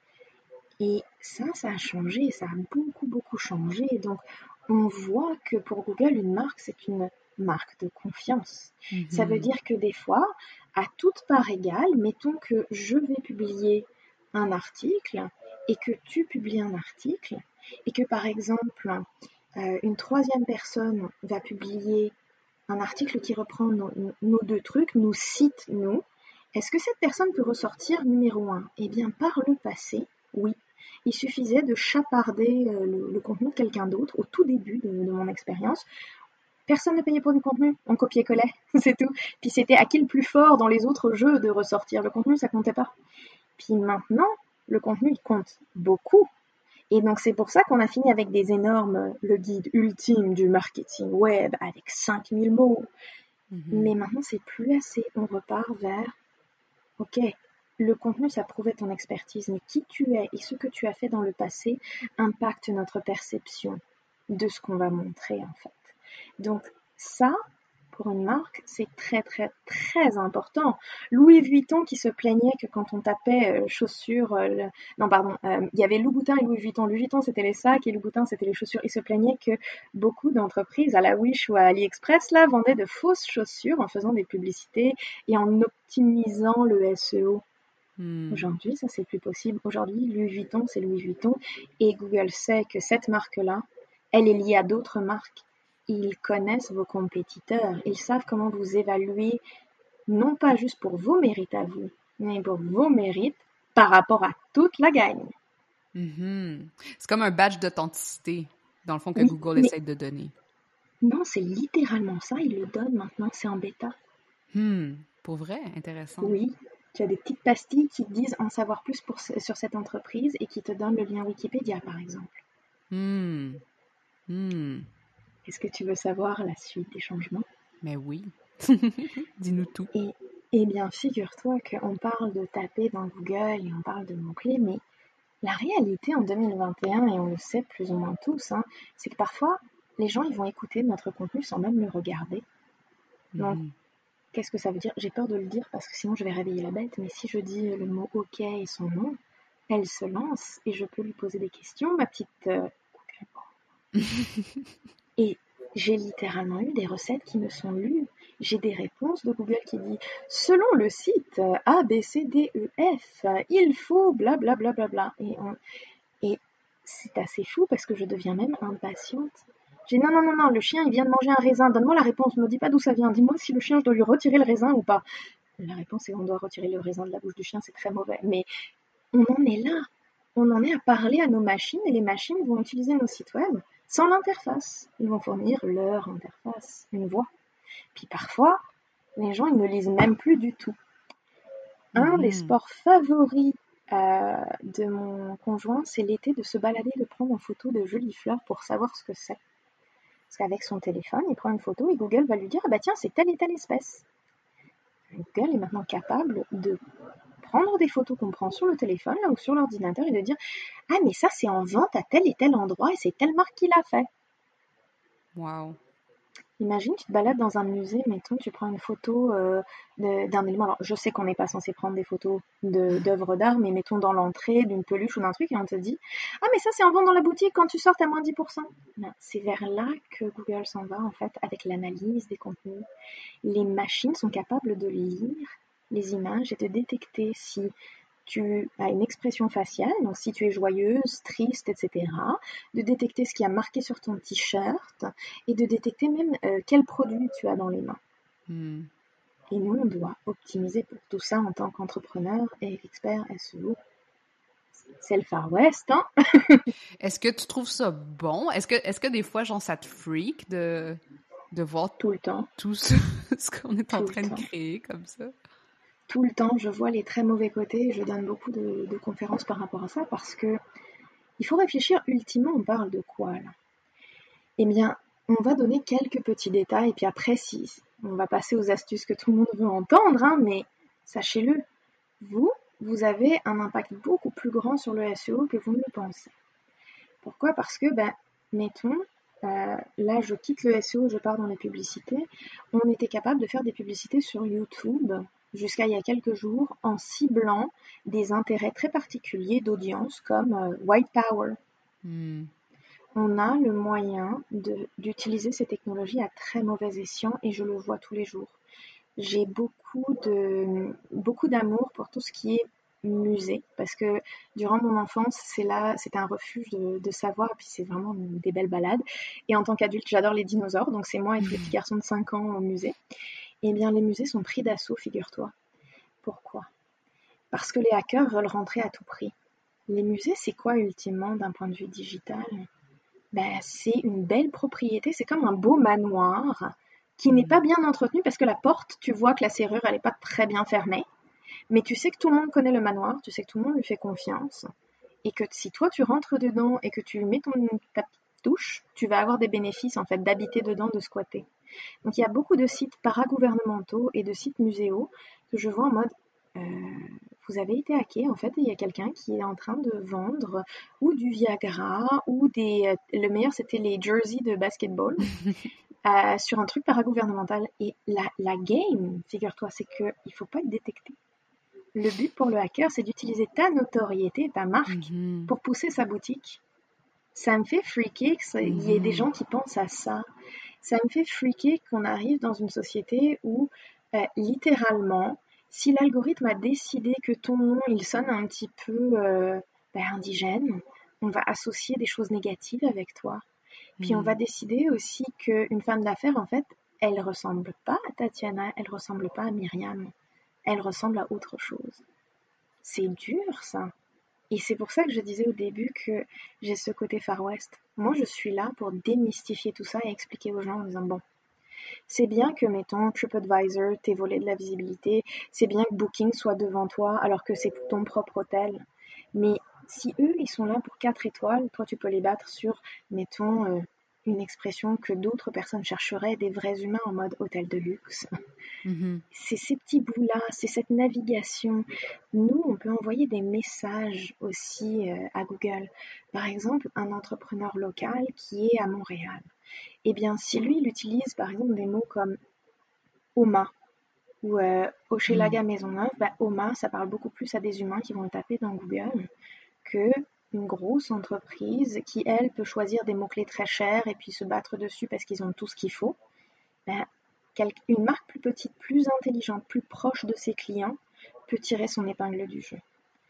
Et ça, ça a changé, ça a beaucoup, beaucoup changé. Donc, on voit que pour Google, une marque, c'est une marque de confiance. Mm-hmm. Ça veut dire que des fois, à toute part égale, mettons que je vais publier un article et que tu publies un article et que par exemple, euh, une troisième personne va publier un article qui reprend nos, nos deux trucs, nous cite nous. Est-ce que cette personne peut ressortir numéro un? Eh bien, par le passé, oui. Il suffisait de chaparder euh, le, le contenu de quelqu'un d'autre au tout début de, de mon expérience. Personne ne payait pour du contenu, on copiait-collait, c'est tout. Puis c'était à qui le plus fort dans les autres jeux de ressortir. Le contenu, ça comptait pas. Puis maintenant, le contenu, il compte beaucoup. Et donc c'est pour ça qu'on a fini avec des énormes, le guide ultime du marketing web avec cinq mille mots. Mm-hmm. Mais maintenant, c'est plus assez. On repart vers, ok, le contenu, ça prouvait ton expertise, mais qui tu es et ce que tu as fait dans le passé impacte notre perception de ce qu'on va montrer, en fait. Donc, ça, pour une marque, c'est très, très, très important. Louis Vuitton qui se plaignait que quand on tapait euh, chaussures... Euh, le... Non, pardon, euh, il y avait Louboutin et Louis Vuitton. Louis Vuitton, c'était les sacs et Louboutin, c'était les chaussures. Il se plaignait que beaucoup d'entreprises, à la Wish ou à AliExpress, là, vendaient de fausses chaussures en faisant des publicités et en optimisant le S E O. Hmm. Aujourd'hui, ça, c'est plus possible. Aujourd'hui, Louis Vuitton, c'est Louis Vuitton. Et Google sait que cette marque-là, elle est liée à d'autres marques. Ils connaissent vos compétiteurs. Ils savent comment vous évaluer, non pas juste pour vos mérites à vous, mais pour vos mérites par rapport à toute la gagne. Mm-hmm. C'est comme un badge d'authenticité, dans le fond, que oui, Google mais... essaie de donner. Non, c'est littéralement ça. Ils le donnent maintenant. C'est en bêta. Hmm. Pour vrai? Intéressant. Oui. Tu as des petites pastilles qui te disent en savoir plus pour, sur cette entreprise et qui te donnent le lien Wikipédia, par exemple. Hmm. Hmm. Est-ce que tu veux savoir la suite des changements? Mais oui. Dis-nous tout. Et, eh bien, figure-toi qu'on parle de taper dans Google et on parle de mots-clés, mais la réalité en deux mille vingt et un, et on le sait plus ou moins tous, hein, c'est que parfois, les gens ils vont écouter notre contenu sans même le regarder. Donc, mmh. Qu'est-ce que ça veut dire? J'ai peur de le dire parce que sinon je vais réveiller la bête, mais si je dis le mot « OK » et son nom, elle se lance et je peux lui poser des questions, ma petite... Euh, et j'ai littéralement eu des recettes qui me sont lues. J'ai des réponses de Google qui dit « Selon le site A, B, C, D, E, F, il faut blablabla. Bla, bla, bla. » Et, on... et c'est assez fou parce que je deviens même impatiente. J'ai dit « Non, non, non, non, le chien, il vient de manger un raisin. Donne-moi la réponse. Ne me dis pas d'où ça vient. Dis-moi si le chien, je dois lui retirer le raisin ou pas. » La réponse est « On doit retirer le raisin de la bouche du chien. C'est très mauvais. » Mais on en est là. On en est à parler à nos machines et les machines vont utiliser nos sites web sans l'interface. Ils vont fournir leur interface, une voix. Puis parfois, les gens, ils ne lisent même plus du tout. Un mmh. des sports favoris euh, de mon conjoint, c'est l'été de se balader, de prendre en photo de jolies fleurs pour savoir ce que c'est. Parce qu'avec son téléphone, il prend une photo et Google va lui dire « Ah bah tiens, c'est telle et telle espèce ». Google est maintenant capable de prendre des photos qu'on prend sur le téléphone là, ou sur l'ordinateur et de dire « Ah mais ça, c'est en vente à tel et tel endroit et c'est telle marque qui l'a fait ». Wow. Imagine, tu te balades dans un musée, mettons, tu prends une photo euh, de- d'un élément. Alors, je sais qu'on n'est pas censé prendre des photos de, d'œuvres d'art, mais mettons dans l'entrée d'une peluche ou d'un truc, et on te dit « Ah, mais ça, c'est en vente dans la boutique, quand tu sors, t'as moins dix pour cent. » Ben, c'est vers là que Google s'en va, en fait, avec l'analyse des contenus. Les machines sont capables de lire les images et de détecter si tu as une expression faciale, donc si tu es joyeuse, triste, et cetera, de détecter ce qui a marqué sur ton t-shirt et de détecter même euh, quel produit tu as dans les mains. Hmm. Et nous, on doit optimiser pour tout ça en tant qu'entrepreneur et expert S E O. C'est le Far West, hein? Est-ce que tu trouves ça bon? Est-ce que, est-ce que des fois, genre, ça te freak de, de voir Tout le temps. tout ce, ce qu'on est en Tout le train de temps. créer comme ça? Tout le temps, je vois les très mauvais côtés et je donne beaucoup de, de conférences par rapport à ça parce que il faut réfléchir, ultimement, on parle de quoi là? Eh bien, on va donner quelques petits détails et puis après, si on va passer aux astuces que tout le monde veut entendre, hein, mais sachez-le, vous, vous avez un impact beaucoup plus grand sur le S E O que vous ne le pensez. Pourquoi? Parce que, ben, mettons, euh, là je quitte le S E O, je pars dans les publicités, on était capable de faire des publicités sur YouTube jusqu'à il y a quelques jours en ciblant des intérêts très particuliers d'audience comme euh, White Power. Hmm. On a le moyen de, d'utiliser ces technologies à très mauvais escient et je le vois tous les jours. J'ai beaucoup de, beaucoup d'amour pour tout ce qui est musée parce que durant mon enfance, c'est là, c'était un refuge de, de savoir et puis c'est vraiment des belles balades. Et en tant qu'adulte, j'adore les dinosaures, donc c'est moi et tous les petits garçons de cinq ans au musée. Eh bien, les musées sont pris d'assaut, figure-toi. Pourquoi? Parce que les hackers veulent rentrer à tout prix. Les musées, c'est quoi ultimement d'un point de vue digital? Ben, c'est une belle propriété, c'est comme un beau manoir qui n'est pas bien entretenu parce que la porte, tu vois que la serrure, elle n'est pas très bien fermée. Mais tu sais que tout le monde connaît le manoir, tu sais que tout le monde lui fait confiance. Et que si toi, tu rentres dedans et que tu mets ton, ta petite touche, tu vas avoir des bénéfices en fait d'habiter dedans, de squatter. Donc il y a beaucoup de sites paragouvernementaux et de sites muséaux que je vois en mode euh, vous avez été hacké en fait et il y a quelqu'un qui est en train de vendre ou du Viagra ou des le meilleur c'était les jerseys de basketball euh, sur un truc paragouvernemental et la, la game, figure-toi, c'est que il faut pas être détecté. Le but pour le hacker, c'est d'utiliser ta notoriété, ta marque, Mm-hmm. pour pousser sa boutique. Ça me fait freaker qu'il y ait des gens qui pensent à ça. Ça me fait freaker qu'on arrive dans une société où, euh, littéralement, si l'algorithme a décidé que ton nom, il sonne un petit peu euh, ben, indigène, on va associer des choses négatives avec toi. Puis on va décider aussi qu'une femme d'affaires, en fait, elle ressemble pas à Tatiana, elle ressemble pas à Myriam. Elle ressemble à autre chose. C'est dur, ça. Et c'est pour ça que je disais au début que j'ai ce côté Far West. Moi, je suis là pour démystifier tout ça et expliquer aux gens en disant, bon, c'est bien que, mettons, TripAdvisor t'ait volé de la visibilité, c'est bien que Booking soit devant toi alors que c'est ton propre hôtel. Mais si eux, ils sont là pour quatre étoiles, toi, tu peux les battre sur, mettons, euh, une expression que d'autres personnes chercheraient, des vrais humains en mode hôtel de luxe. Mm-hmm. C'est ces petits bouts-là, c'est cette navigation. Nous, on peut envoyer des messages aussi euh, à Google. Par exemple, un entrepreneur local qui est à Montréal. Eh bien, si lui, il utilise par exemple des mots comme Oma ou euh, Hochelaga Maisonneuve, bah, Oma, ça parle beaucoup plus à des humains qui vont le taper dans Google que une grosse entreprise qui, elle, peut choisir des mots-clés très chers et puis se battre dessus parce qu'ils ont tout ce qu'il faut. Ben, une marque plus petite, plus intelligente, plus proche de ses clients peut tirer son épingle du jeu.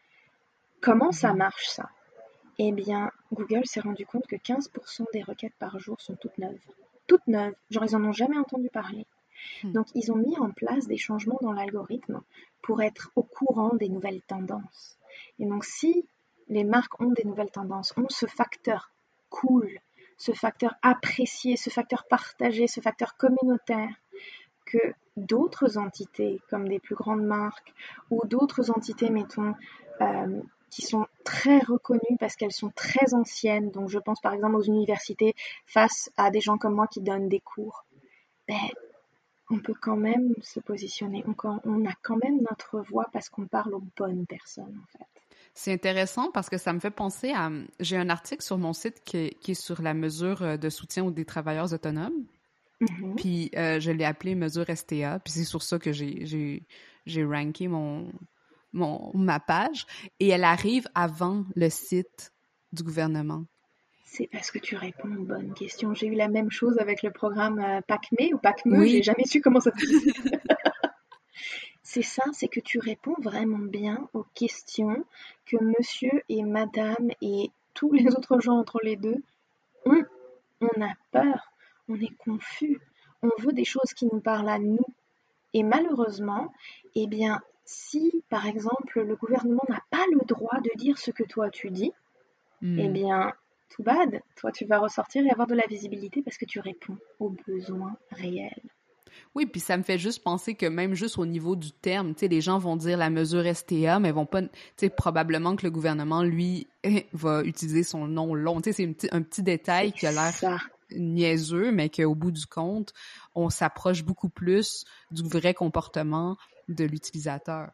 Comment ça marche ça? Eh bien, Google s'est rendu compte que quinze pour cent des requêtes par jour sont toutes neuves. Toutes neuves, genre ils en ont jamais entendu parler. Donc ils ont mis en place des changements dans l'algorithme pour être au courant des nouvelles tendances. Et donc si les marques ont des nouvelles tendances, ont ce facteur cool, ce facteur apprécié, ce facteur partagé, ce facteur communautaire, que d'autres entités, comme des plus grandes marques, ou d'autres entités, mettons, euh, qui sont très reconnues parce qu'elles sont très anciennes, donc je pense par exemple aux universités face à des gens comme moi qui donnent des cours, ben, on peut quand même se positionner, on, on a quand même notre voix parce qu'on parle aux bonnes personnes en fait. C'est intéressant parce que ça me fait penser à... J'ai un article sur mon site qui est, qui est sur la mesure de soutien des travailleurs autonomes. Mm-hmm. Puis euh, je l'ai appelée mesure S T A, puis c'est sur ça que j'ai, j'ai, j'ai ranké mon, mon, ma page. Et elle arrive avant le site du gouvernement. C'est parce que tu réponds aux bonnes questions. J'ai eu la même chose avec le programme euh, PACME ou PACME, oui. J'ai jamais su comment ça se dit. C'est ça, c'est que tu réponds vraiment bien aux questions que monsieur et madame et tous les autres gens entre les deux ont. On a peur, on est confus, on veut des choses qui nous parlent à nous. Et malheureusement, eh bien, si par exemple le gouvernement n'a pas le droit de dire ce que toi tu dis, mm. eh bien, tout bad, toi tu vas ressortir et avoir de la visibilité parce que tu réponds aux besoins réels. Oui, puis ça me fait juste penser que même juste au niveau du terme, tu sais, les gens vont dire la mesure S T A, mais vont pas, tu sais, probablement que le gouvernement, lui, va utiliser son nom long. Tu sais, c'est un petit, un petit détail c'est qui a l'air ça. niaiseux, mais qu'au bout du compte, on s'approche beaucoup plus du vrai comportement de l'utilisateur.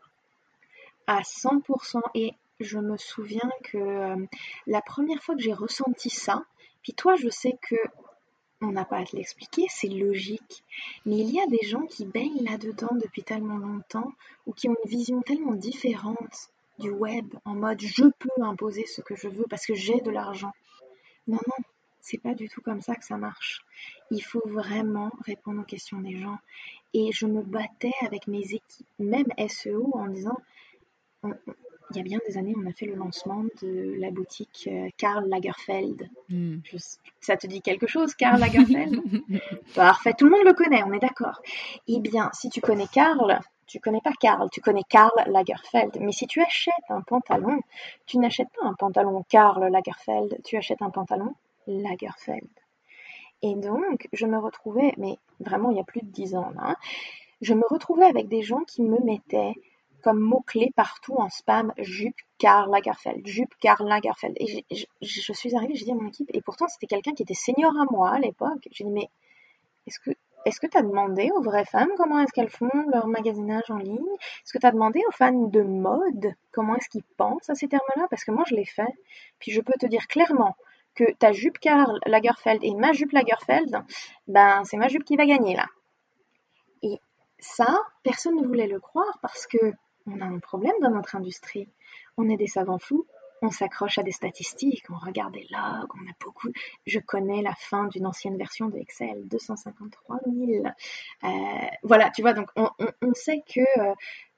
À cent pour cent. Et je me souviens que euh, la première fois que j'ai ressenti ça, puis toi, je sais que on n'a pas à te l'expliquer, c'est logique. Mais il y a des gens qui baignent là-dedans depuis tellement longtemps ou qui ont une vision tellement différente du web, en mode je peux imposer ce que je veux parce que j'ai de l'argent. Non, non, c'est pas du tout comme ça que ça marche. Il faut vraiment répondre aux questions des gens. Et je me battais avec mes équipes, même S E O, en disant on, on, il y a bien des années, on a fait le lancement de la boutique euh, Karl Lagerfeld. Mm. Je, ça te dit quelque chose, Karl Lagerfeld? Parfait, tout le monde le connaît, on est d'accord. Eh bien, si tu connais Karl, tu connais pas Karl, tu connais Karl Lagerfeld. Mais si tu achètes un pantalon, tu n'achètes pas un pantalon Karl Lagerfeld, tu achètes un pantalon Lagerfeld. Et donc, je me retrouvais, mais vraiment il y a plus de dix ans là, hein, je me retrouvais avec des gens qui me mettaient comme mot-clé partout en spam, jupe Karl Lagerfeld, jupe Karl Lagerfeld. Et je, je, je suis arrivée, j'ai dit à mon équipe, et pourtant c'était quelqu'un qui était senior à moi à l'époque. J'ai dit, mais est-ce que est-ce que tu as demandé aux vraies femmes comment est-ce qu'elles font leur magasinage en ligne? Est-ce que tu as demandé aux fans de mode comment est-ce qu'ils pensent à ces termes-là? Parce que moi, je l'ai fait. Puis je peux te dire clairement que ta jupe Karl Lagerfeld et ma jupe Lagerfeld, ben c'est ma jupe qui va gagner là. Et ça, personne ne voulait le croire parce que on a un problème dans notre industrie. On est des savants fous, on s'accroche à des statistiques, on regarde des logs, on a beaucoup... Je connais la fin d'une ancienne version de Excel, deux cent cinquante-trois mille. Euh, voilà, tu vois, donc on, on, on sait que euh,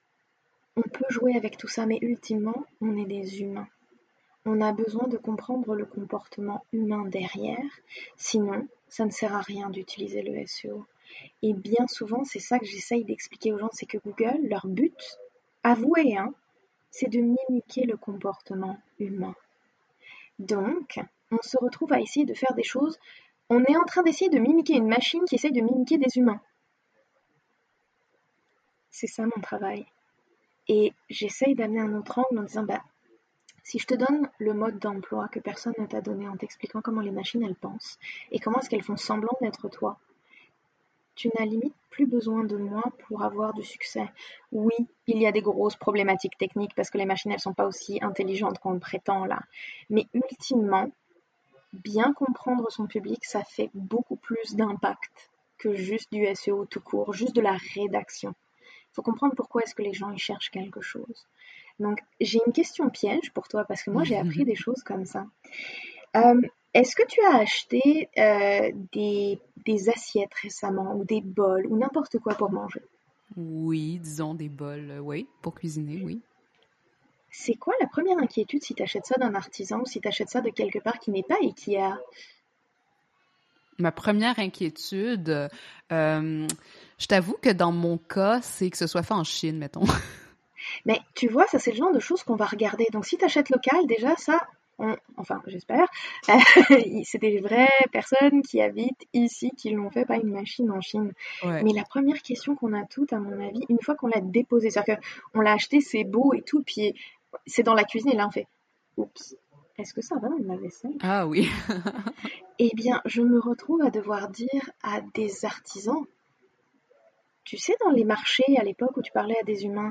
on peut jouer avec tout ça, mais ultimement, on est des humains. On a besoin de comprendre le comportement humain derrière, sinon, ça ne sert à rien d'utiliser le S E O. Et bien souvent, c'est ça que j'essaye d'expliquer aux gens, c'est que Google, leur but, avouez, hein, c'est de mimiquer le comportement humain. Donc, on se retrouve à essayer de faire des choses, on est en train d'essayer de mimiquer une machine qui essaye de mimiquer des humains. C'est ça mon travail. Et j'essaye d'amener un autre angle en disant, bah, si je te donne le mode d'emploi que personne ne t'a donné en t'expliquant comment les machines elles pensent et comment est-ce qu'elles font semblant d'être toi, tu n'as limite plus besoin de moi pour avoir du succès. Oui, il y a des grosses problématiques techniques parce que les machines, elles ne sont pas aussi intelligentes qu'on le prétend là. Mais ultimement, bien comprendre son public, ça fait beaucoup plus d'impact que juste du S E O tout court, juste de la rédaction. Il faut comprendre pourquoi est-ce que les gens ils cherchent quelque chose. Donc, j'ai une question piège pour toi parce que moi, j'ai appris des choses comme ça. Euh, Est-ce que tu as acheté euh, des, des assiettes récemment ou des bols ou n'importe quoi pour manger? Oui, disons des bols, euh, oui, pour cuisiner, oui. C'est quoi la première inquiétude si tu achètes ça d'un artisan ou si tu achètes ça de quelque part qui n'est pas Ikea? Ma première inquiétude, euh, je t'avoue que dans mon cas, c'est que ce soit fait en Chine, mettons. Mais tu vois, ça c'est le genre de choses qu'on va regarder. Donc si tu achètes local, déjà ça... On, enfin, j'espère, c'est des vraies personnes qui habitent ici, qui l'ont fait, pas une machine en Chine. Ouais. Mais la première question qu'on a toutes, à mon avis, une fois qu'on l'a déposé, c'est-à-dire qu'on l'a acheté, c'est beau et tout, puis c'est dans la cuisine, et là on fait, oups, est-ce que ça va dans ma vaisselle? Ah oui. Eh bien, je me retrouve à devoir dire à des artisans, tu sais, dans les marchés à l'époque où tu parlais à des humains,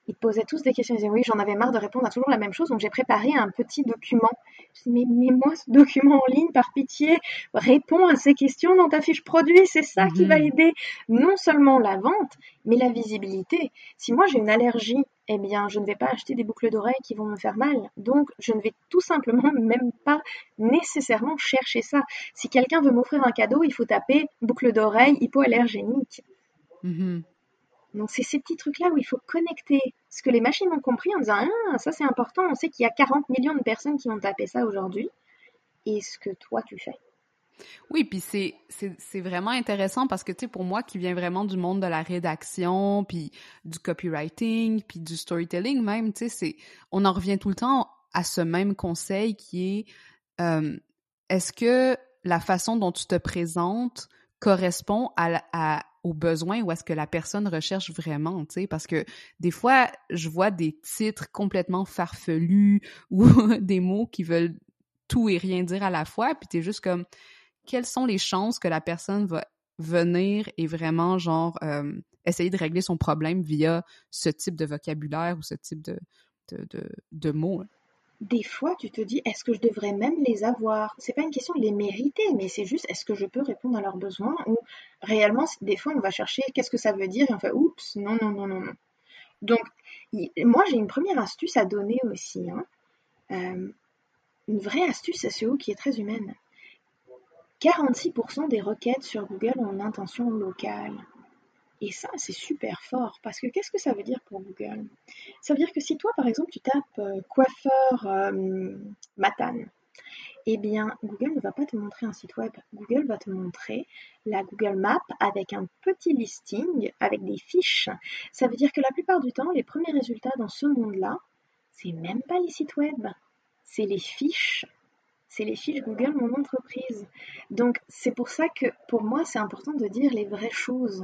Ils te posaient tous des questions. Ils disaient oui, j'en avais marre de répondre à toujours la même chose, donc j'ai préparé un petit document. Je dis mais mets-moi ce document en ligne, par pitié. Réponds à ces questions dans ta fiche produit. C'est ça qui va Mhm. aider non seulement la vente, mais la visibilité. Si moi j'ai une allergie, eh bien je ne vais pas acheter des boucles d'oreilles qui vont me faire mal. Donc je ne vais tout simplement même pas nécessairement chercher ça. Si quelqu'un veut m'offrir un cadeau, il faut taper boucle d'oreille hypoallergénique. Mhm. Donc c'est ces petits trucs-là où il faut connecter ce que les machines ont compris en disant ah ça c'est important, on sait qu'il y a quarante millions de personnes qui ont tapé ça aujourd'hui et ce que toi tu fais. Oui, puis c'est c'est c'est vraiment intéressant parce que tu sais pour moi qui vient vraiment du monde de la rédaction, puis du copywriting, puis du storytelling même, tu sais c'est on en revient tout le temps à ce même conseil qui est euh, est-ce que la façon dont tu te présentes correspond à, la- à aux besoins ou est-ce que la personne recherche vraiment, tu sais, parce que des fois, je vois des titres complètement farfelus ou des mots qui veulent tout et rien dire à la fois, puis t'es juste comme, quelles sont les chances que la personne va venir et vraiment, genre, euh, essayer de régler son problème via ce type de vocabulaire ou ce type de, de, de, de mots, hein? Des fois tu te dis est-ce que je devrais même les avoir? C'est pas une question de les mériter, mais c'est juste est-ce que je peux répondre à leurs besoins ou réellement des fois on va chercher qu'est-ce que ça veut dire et on fait oups non non non non non. Donc y- moi j'ai une première astuce à donner aussi, hein. Euh, une vraie astuce S E O qui est très humaine. quarante-six pour cent des requêtes sur Google ont une intention locale. Et ça, c'est super fort, parce que qu'est-ce que ça veut dire pour Google? Ça veut dire que si toi, par exemple, tu tapes euh, coiffeur euh, Matane, eh bien, Google ne va pas te montrer un site web. Google va te montrer la Google Map avec un petit listing, avec des fiches. Ça veut dire que la plupart du temps, les premiers résultats dans ce monde-là, c'est même pas les sites web, c'est les fiches. C'est les fiches Google Mon Entreprise. Donc, c'est pour ça que pour moi, c'est important de dire les vraies choses.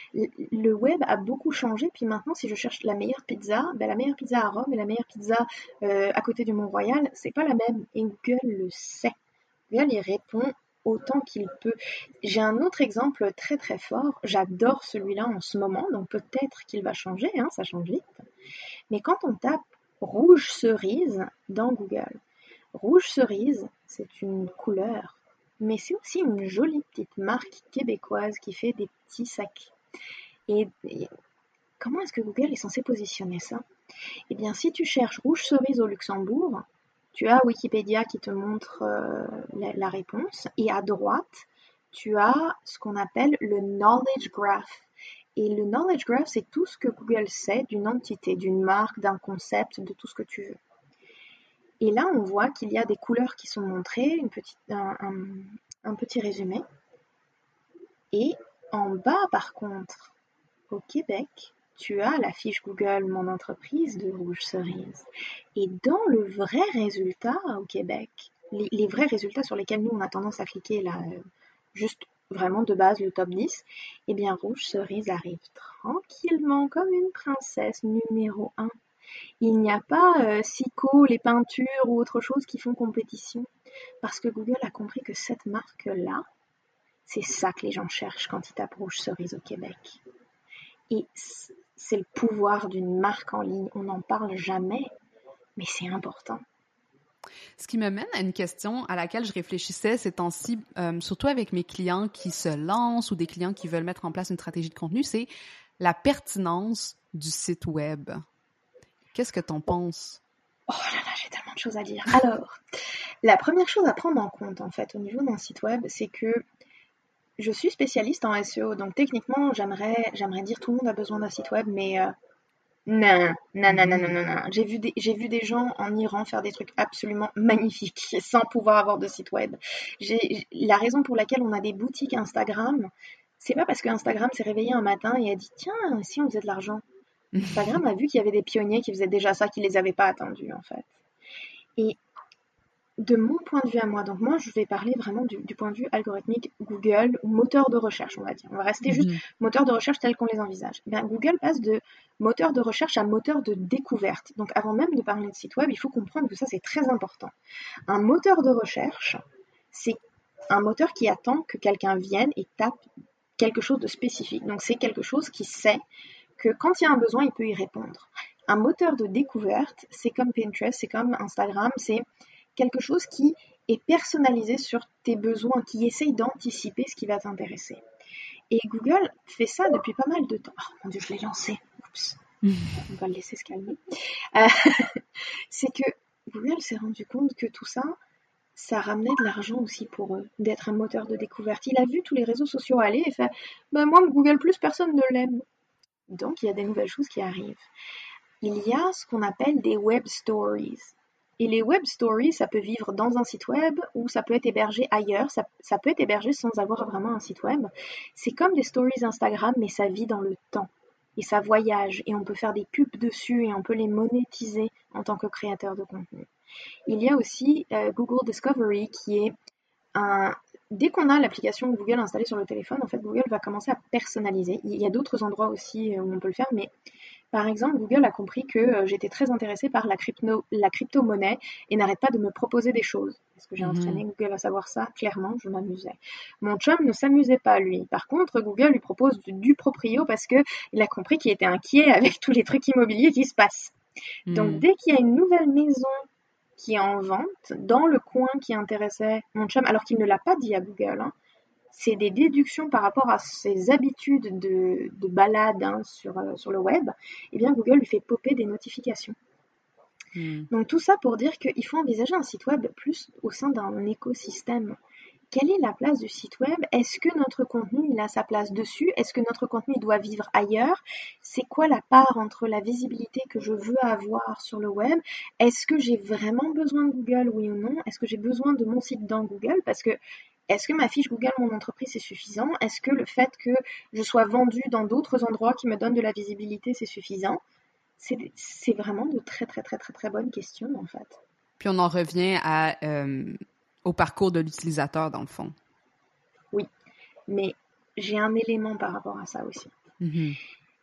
Le web a beaucoup changé, puis maintenant, si je cherche la meilleure pizza, ben, la meilleure pizza à Rome et la meilleure pizza euh, à côté du Mont-Royal, c'est pas la même. Et Google le sait. Google y répond autant qu'il peut. J'ai un autre exemple très très fort. J'adore celui-là en ce moment, donc peut-être qu'il va changer, hein, ça change vite. Mais quand on tape rouge cerise dans Google, rouge cerise, c'est une couleur, mais c'est aussi une jolie petite marque québécoise qui fait des petits sacs. Et, et comment est-ce que Google est censé positionner ça? Eh bien, si tu cherches rouge cerise au Luxembourg, tu as Wikipédia qui te montre euh, la, la réponse, et à droite, tu as ce qu'on appelle le Knowledge Graph. Et le Knowledge Graph, c'est tout ce que Google sait d'une entité, d'une marque, d'un concept, de tout ce que tu veux. Et là, on voit qu'il y a des couleurs qui sont montrées, une petite, un, un, un petit résumé. Et en bas, par contre, au Québec, tu as la fiche Google Mon Entreprise de rouge cerise. Et dans le vrai résultat au Québec, les, les vrais résultats sur lesquels nous on a tendance à cliquer là, euh, juste vraiment de base le top dix, eh bien rouge cerise arrive tranquillement comme une princesse numéro un. Il n'y a pas euh, Sico, les peintures ou autre chose qui font compétition. Parce que Google a compris que cette marque-là, c'est ça que les gens cherchent quand ils tapent rouge cerise au Québec. Et c'est le pouvoir d'une marque en ligne. On n'en parle jamais, mais c'est important. Ce qui me mène à une question à laquelle je réfléchissais ces temps-ci, euh, surtout avec mes clients qui se lancent ou des clients qui veulent mettre en place une stratégie de contenu, c'est la pertinence du site web. Qu'est-ce que t'en penses? Oh là là, j'ai tellement de choses à dire. Alors, la première chose à prendre en compte, en fait, au niveau d'un site web, c'est que je suis spécialiste en S E O, donc techniquement, j'aimerais, j'aimerais dire tout le monde a besoin d'un site web, mais euh, non, non, non, non, non, non, non. J'ai vu des, j'ai vu des gens en Iran faire des trucs absolument magnifiques sans pouvoir avoir de site web. J'ai, la raison pour laquelle on a des boutiques Instagram, c'est pas parce que Instagram s'est réveillé un matin et a dit tiens, si on faisait de l'argent. Instagram a vu qu'il y avait des pionniers qui faisaient déjà ça, qui les avaient pas attendus en fait. Et de mon point de vue à moi, donc moi je vais parler vraiment du, du point de vue algorithmique Google, ou moteur de recherche on va dire. On va rester juste Mm-hmm. moteur de recherche tel qu'on les envisage. Eh bien, Google passe de moteur de recherche à moteur de découverte. Donc avant même de parler de site web, il faut comprendre que ça c'est très important. Un moteur de recherche, c'est un moteur qui attend que quelqu'un vienne et tape quelque chose de spécifique. Donc c'est quelque chose qui sait que quand il y a un besoin, il peut y répondre. Un moteur de découverte, c'est comme Pinterest, c'est comme Instagram, c'est quelque chose qui est personnalisé sur tes besoins, qui essaye d'anticiper ce qui va t'intéresser. Et Google fait ça depuis pas mal de temps. Oh mon Dieu, je l'ai lancé. Oups. On va le laisser se calmer. Euh, c'est que Google s'est rendu compte que tout ça, ça ramenait de l'argent aussi pour eux, d'être un moteur de découverte. Il a vu tous les réseaux sociaux aller et fait ben, « moi, Google plus, personne ne l'aime ». Donc, il y a des nouvelles choses qui arrivent. Il y a ce qu'on appelle des web stories. Et les web stories, ça peut vivre dans un site web ou ça peut être hébergé ailleurs. Ça, ça peut être hébergé sans avoir vraiment un site web. C'est comme des stories Instagram, mais ça vit dans le temps. Et ça voyage. Et on peut faire des pubs dessus et on peut les monétiser en tant que créateur de contenu. Il y a aussi euh, Google Discovery qui est un... Dès qu'on a l'application Google installée sur le téléphone, en fait, Google va commencer à personnaliser. Il y a d'autres endroits aussi où on peut le faire, mais par exemple, Google a compris que euh, j'étais très intéressée par la, crypto, la crypto-monnaie et n'arrête pas de me proposer des choses. Est-ce que j'ai mmh. entraîné Google à savoir ça? Clairement, je m'amusais. Mon chum ne s'amusait pas, lui. Par contre, Google lui propose du, du proprio parce qu'il a compris qu'il était inquiet avec tous les trucs immobiliers qui se passent. Mmh. Donc, dès qu'il y a une nouvelle maison qui est en vente, dans le coin qui intéressait mon chum, alors qu'il ne l'a pas dit à Google, hein, c'est des déductions par rapport à ses habitudes de, de balade hein, sur, euh, sur le web, eh bien Google lui fait popper des notifications. Mmh. Donc tout ça pour dire qu'il faut envisager un site web plus au sein d'un écosystème. Quelle est la place du site web? Est-ce que notre contenu il a sa place dessus? Est-ce que notre contenu il doit vivre ailleurs? C'est quoi la part entre la visibilité que je veux avoir sur le web? Est-ce que j'ai vraiment besoin de Google, oui ou non? Est-ce que j'ai besoin de mon site dans Google? Parce que est-ce que ma fiche Google Mon Entreprise c'est suffisant? Est-ce que le fait que je sois vendue dans d'autres endroits qui me donnent de la visibilité c'est suffisant? C'est, c'est vraiment de très très très très très bonnes questions en fait. Puis on en revient à... Euh... au parcours de l'utilisateur, dans le fond. Oui, mais j'ai un élément par rapport à ça aussi. Mm-hmm.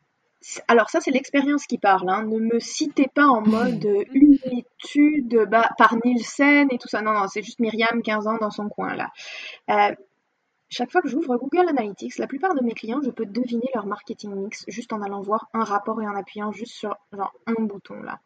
Alors ça, c'est l'expérience qui parle. Hein. Ne me citez pas en mode une étude bah, par Nielsen et tout ça. Non, non, c'est juste Myriam, quinze ans, dans son coin, là. Euh, chaque fois que j'ouvre Google Analytics, la plupart de mes clients, je peux deviner leur marketing mix juste en allant voir un rapport et en appuyant juste sur genre, un bouton, là.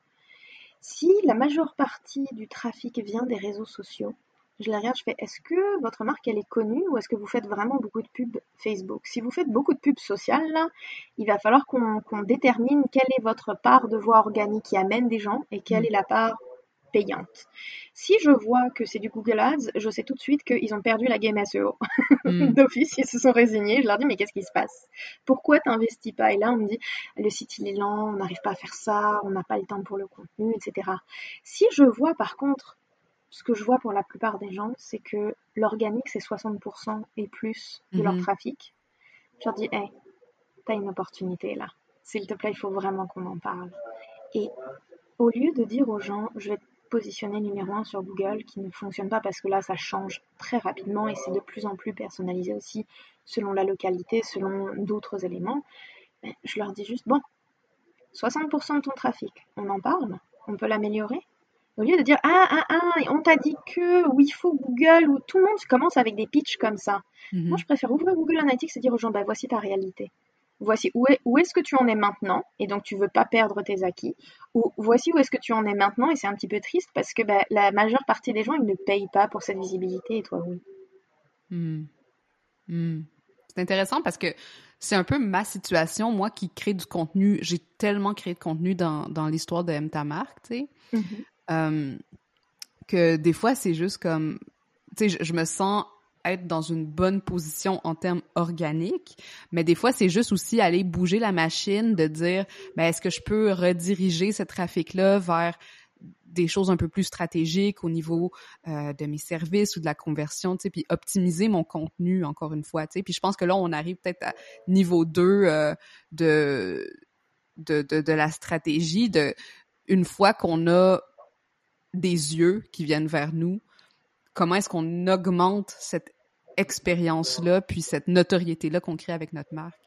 Si la majeure partie du trafic vient des réseaux sociaux, je la regarde, je fais, est-ce que votre marque, elle est connue ou est-ce que vous faites vraiment beaucoup de pubs Facebook? Si vous faites beaucoup de pubs sociales, là, il va falloir qu'on, qu'on détermine quelle est votre part de voix organique qui amène des gens et quelle est la part payante. Si je vois que c'est du Google Ads, je sais tout de suite qu'ils ont perdu la game S E O. Mm. D'office, ils se sont résignés. Je leur dis, mais qu'est-ce qui se passe? Pourquoi t'investis pas? Et là, on me dit, le site, il est lent, on n'arrive pas à faire ça, on n'a pas le temps pour le contenu, et cetera. Si je vois, par contre, ce que je vois pour la plupart des gens, c'est que l'organique, c'est soixante pour cent et plus de mm-hmm. leur trafic. Je leur dis, hey, t'as une opportunité là. S'il te plaît, il faut vraiment qu'on en parle. Et au lieu de dire aux gens, je vais te positionner numéro un sur Google, qui ne fonctionne pas parce que là, ça change très rapidement et c'est de plus en plus personnalisé aussi selon la localité, selon d'autres éléments, je leur dis juste, bon, soixante pour cent de ton trafic, on en parle, on peut l'améliorer. Au lieu de dire, ah, ah, ah, on t'a dit que, ou il faut Google, ou tout le monde commence avec des pitchs comme ça. Mm-hmm. Moi, je préfère ouvrir Google Analytics et dire aux gens, bah, voici ta réalité. Voici où, est, où est-ce que tu en es maintenant, et donc tu veux pas perdre tes acquis, ou voici où est-ce que tu en es maintenant, et c'est un petit peu triste parce que bah, la majeure partie des gens, ils ne payent pas pour cette visibilité, et toi, oui. Mm. Mm. C'est intéressant parce que c'est un peu ma situation, moi qui crée du contenu. J'ai tellement créé de contenu dans, dans l'histoire de Aime ta marque, tu sais. Mm-hmm. Euh, que des fois, c'est juste comme... Tu sais, je, je me sens être dans une bonne position en termes organiques, mais des fois, c'est juste aussi aller bouger la machine, de dire, ben, est-ce que je peux rediriger ce trafic-là vers des choses un peu plus stratégiques au niveau euh, de mes services ou de la conversion, tu sais, puis optimiser mon contenu, encore une fois, tu sais. Puis je pense que là, on arrive peut-être à niveau deux euh, de, de, de, de la stratégie, de une fois qu'on a des yeux qui viennent vers nous, comment est-ce qu'on augmente cette expérience-là puis cette notoriété-là qu'on crée avec notre marque?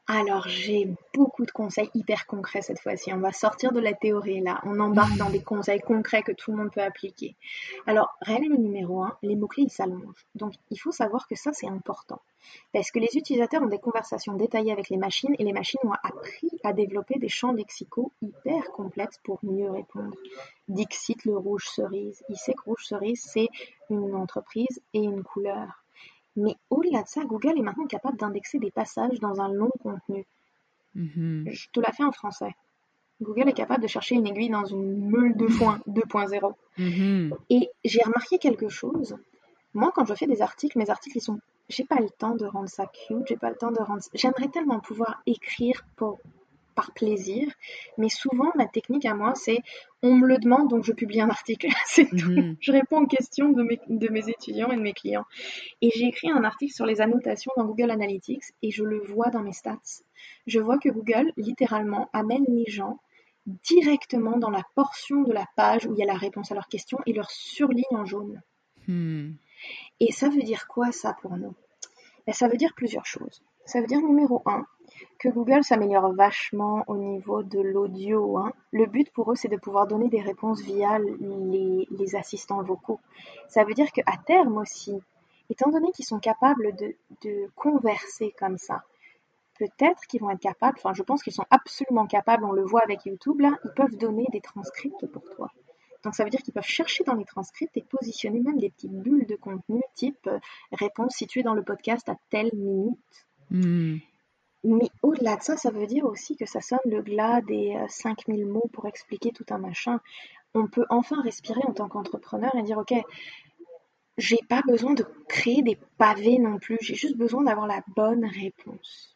Alors, j'ai beaucoup de conseils hyper concrets cette fois-ci. On va sortir de la théorie là. On embarque dans des conseils concrets que tout le monde peut appliquer. Alors, règle numéro un, les mots-clés, ils s'allongent. Donc, il faut savoir que ça, c'est important. Parce que les utilisateurs ont des conversations détaillées avec les machines et les machines ont appris à développer des champs lexicaux hyper complexes pour mieux répondre. Dixit, le rouge cerise. Il sait que rouge cerise, c'est une entreprise et une couleur. Mais au-delà de ça, Google est maintenant capable d'indexer des passages dans un long contenu. Mhm. Je te la fais en français. Google est capable de chercher une aiguille dans une meule de foin deux point zéro. Mhm. Et j'ai remarqué quelque chose. Moi, quand je fais des articles, mes articles, ils sont... J'ai pas le temps de rendre ça cute, j'ai pas le temps de rendre... J'aimerais tellement pouvoir écrire pour... par plaisir, mais souvent, ma technique à moi, c'est on me le demande, donc je publie un article. C'est tout. Mhm. Je réponds aux questions de mes, de mes étudiants et de mes clients. Et j'ai écrit un article sur les annotations dans Google Analytics et je le vois dans mes stats. Je vois que Google, littéralement, amène les gens directement dans la portion de la page où il y a la réponse à leurs questions et leur surligne en jaune. Hmm. Et ça veut dire quoi, ça, pour nous? Ben, ça veut dire plusieurs choses. Ça veut dire, numéro un, que Google s'améliore vachement au niveau de l'audio. Hein. Le but pour eux, c'est de pouvoir donner des réponses via les, les assistants vocaux. Ça veut dire qu'à terme aussi, étant donné qu'ils sont capables de, de converser comme ça, peut-être qu'ils vont être capables, enfin je pense qu'ils sont absolument capables, on le voit avec YouTube, là, ils peuvent donner des transcripts pour toi. Donc ça veut dire qu'ils peuvent chercher dans les transcripts et positionner même des petites bulles de contenu type euh, réponse située dans le podcast à telle minute. Hmm. Mais au-delà de ça, ça veut dire aussi que ça sonne le glas des euh, cinq mille mots pour expliquer tout un machin. On peut enfin respirer en tant qu'entrepreneur et dire ok, j'ai pas besoin de créer des pavés non plus, j'ai juste besoin d'avoir la bonne réponse.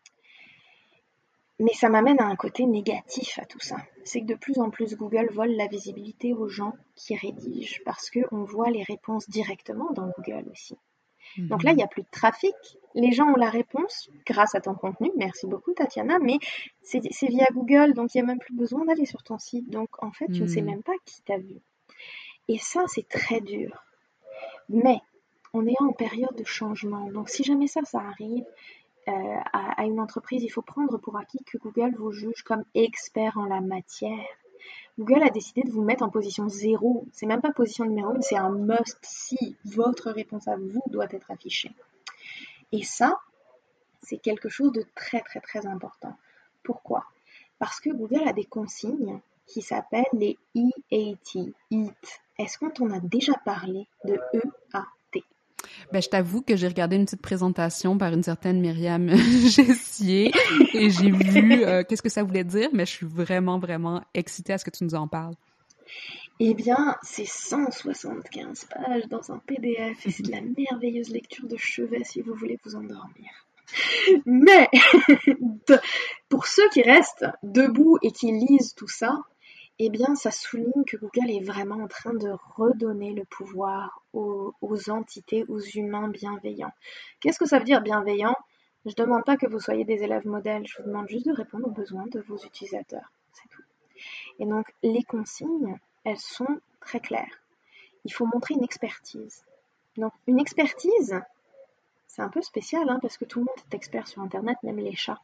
Mais ça m'amène à un côté négatif à tout ça. C'est que de plus en plus Google vole la visibilité aux gens qui rédigent parce qu'on voit les réponses directement dans Google aussi. Mhm. Donc là, il n'y a plus de trafic. Les gens ont la réponse grâce à ton contenu. Merci beaucoup, Tatiana. Mais c'est, c'est via Google, donc il n'y a même plus besoin d'aller sur ton site. Donc en fait, tu ne sais Hmm. même pas qui t'a vu. Et ça, c'est très dur. Mais on est en période de changement. Donc si jamais ça, ça arrive, Euh, à, à une entreprise, il faut prendre pour acquis que Google vous juge comme expert en la matière. Google a décidé de vous mettre en position zéro. C'est même pas position numéro une, c'est un must si votre réponse à vous doit être affichée. Et ça, c'est quelque chose de très très très important. Pourquoi? Parce que Google a des consignes qui s'appellent les E A T, E A T. Est-ce qu'on t'en a déjà parlé de E A T? Ben, je t'avoue que j'ai regardé une petite présentation par une certaine Myriam Gessier et j'ai vu euh, qu'est-ce que ça voulait dire, mais je suis vraiment, vraiment excitée à ce que tu nous en parles. Eh bien, c'est cent soixante-quinze pages dans un P D F et c'est de la merveilleuse lecture de chevet si vous voulez vous endormir. Mais, pour ceux qui restent debout et qui lisent tout ça, eh bien, ça souligne que Google est vraiment en train de redonner le pouvoir aux, aux entités, aux humains bienveillants. Qu'est-ce que ça veut dire bienveillant? Je ne demande pas que vous soyez des élèves modèles, je vous demande juste de répondre aux besoins de vos utilisateurs. C'est tout. Et donc, les consignes, elles sont très claires. Il faut montrer une expertise. Donc, une expertise, c'est un peu spécial, hein, parce que tout le monde est expert sur Internet, même les chats.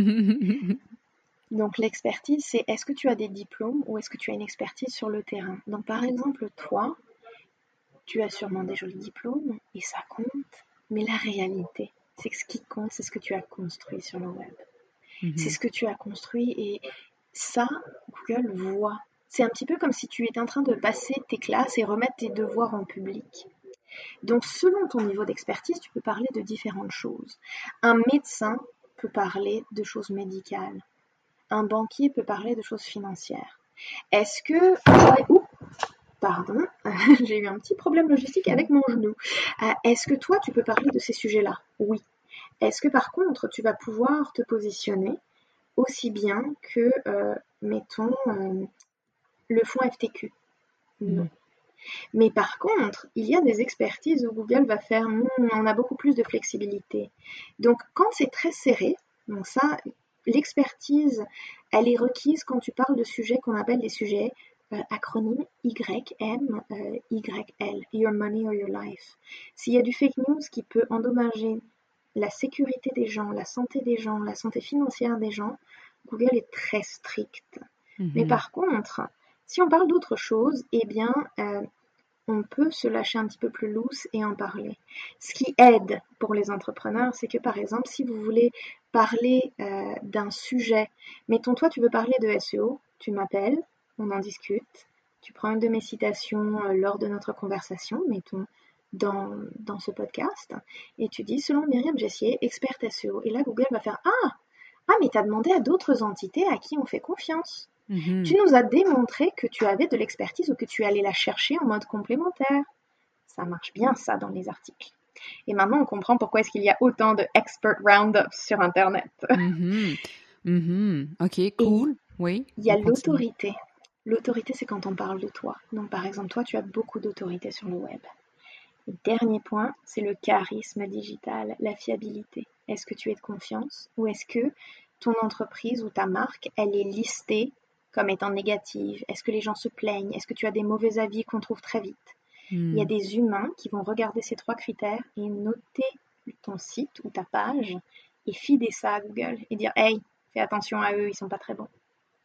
Donc l'expertise, c'est est-ce que tu as des diplômes ou est-ce que tu as une expertise sur le terrain? Donc par exemple, toi, tu as sûrement des jolis diplômes et ça compte, mais la réalité, c'est que ce qui compte, c'est ce que tu as construit sur le web. Mhm. C'est ce que tu as construit et ça, Google voit. C'est un petit peu comme si tu étais en train de passer tes classes et remettre tes devoirs en public. Donc selon ton niveau d'expertise, tu peux parler de différentes choses. Un médecin peut parler de choses médicales. Un banquier peut parler de choses financières. Est-ce que... Ouh, pardon, j'ai eu un petit problème logistique avec mon genou. Euh, est-ce que toi, tu peux parler de ces sujets-là? Oui. Est-ce que par contre, tu vas pouvoir te positionner aussi bien que, euh, mettons, euh, le fonds F T Q? Non. Mmh. Mais par contre, il y a des expertises où Google va faire mmm, on a beaucoup plus de flexibilité. Donc, quand c'est très serré, donc ça... L'expertise, elle est requise quand tu parles de sujets qu'on appelle des sujets euh, acronymes Y M Y L, Your Money or Your Life. S'il y a du fake news qui peut endommager la sécurité des gens, la santé des gens, la santé financière des gens, Google est très strict. Mm-hmm. Mais par contre, si on parle d'autre chose, eh bien, euh, on peut se lâcher un petit peu plus loose et en parler. Ce qui aide pour les entrepreneurs, c'est que par exemple, si vous voulez parler euh, d'un sujet, mettons toi, tu veux parler de S E O, tu m'appelles, on en discute, tu prends une de mes citations euh, lors de notre conversation, mettons dans, dans ce podcast, et tu dis, selon Myriam Jessier, experte S E O. Et là, Google va faire, ah, ah mais tu as demandé à d'autres entités à qui on fait confiance. Mm-hmm. Tu nous as démontré que tu avais de l'expertise ou que tu allais la chercher en mode complémentaire. Ça marche bien, ça, dans les articles. Et maintenant, on comprend pourquoi est-ce qu'il y a autant de expert roundups sur Internet. Mm-hmm. Mm-hmm. OK, cool. Et oui. Il y a l'autorité. L'autorité, c'est quand on parle de toi. Donc, par exemple, toi, tu as beaucoup d'autorité sur le web. Le dernier point, c'est le charisme digital, la fiabilité. Est-ce que tu es de confiance ou est-ce que ton entreprise ou ta marque, elle est listée comme étant négative? Est-ce que les gens se plaignent? Est-ce que tu as des mauvais avis qu'on trouve très vite? Mm. Il y a des humains qui vont regarder ces trois critères et noter ton site ou ta page et fider ça à Google et dire « Hey, fais attention à eux, ils sont pas très bons. »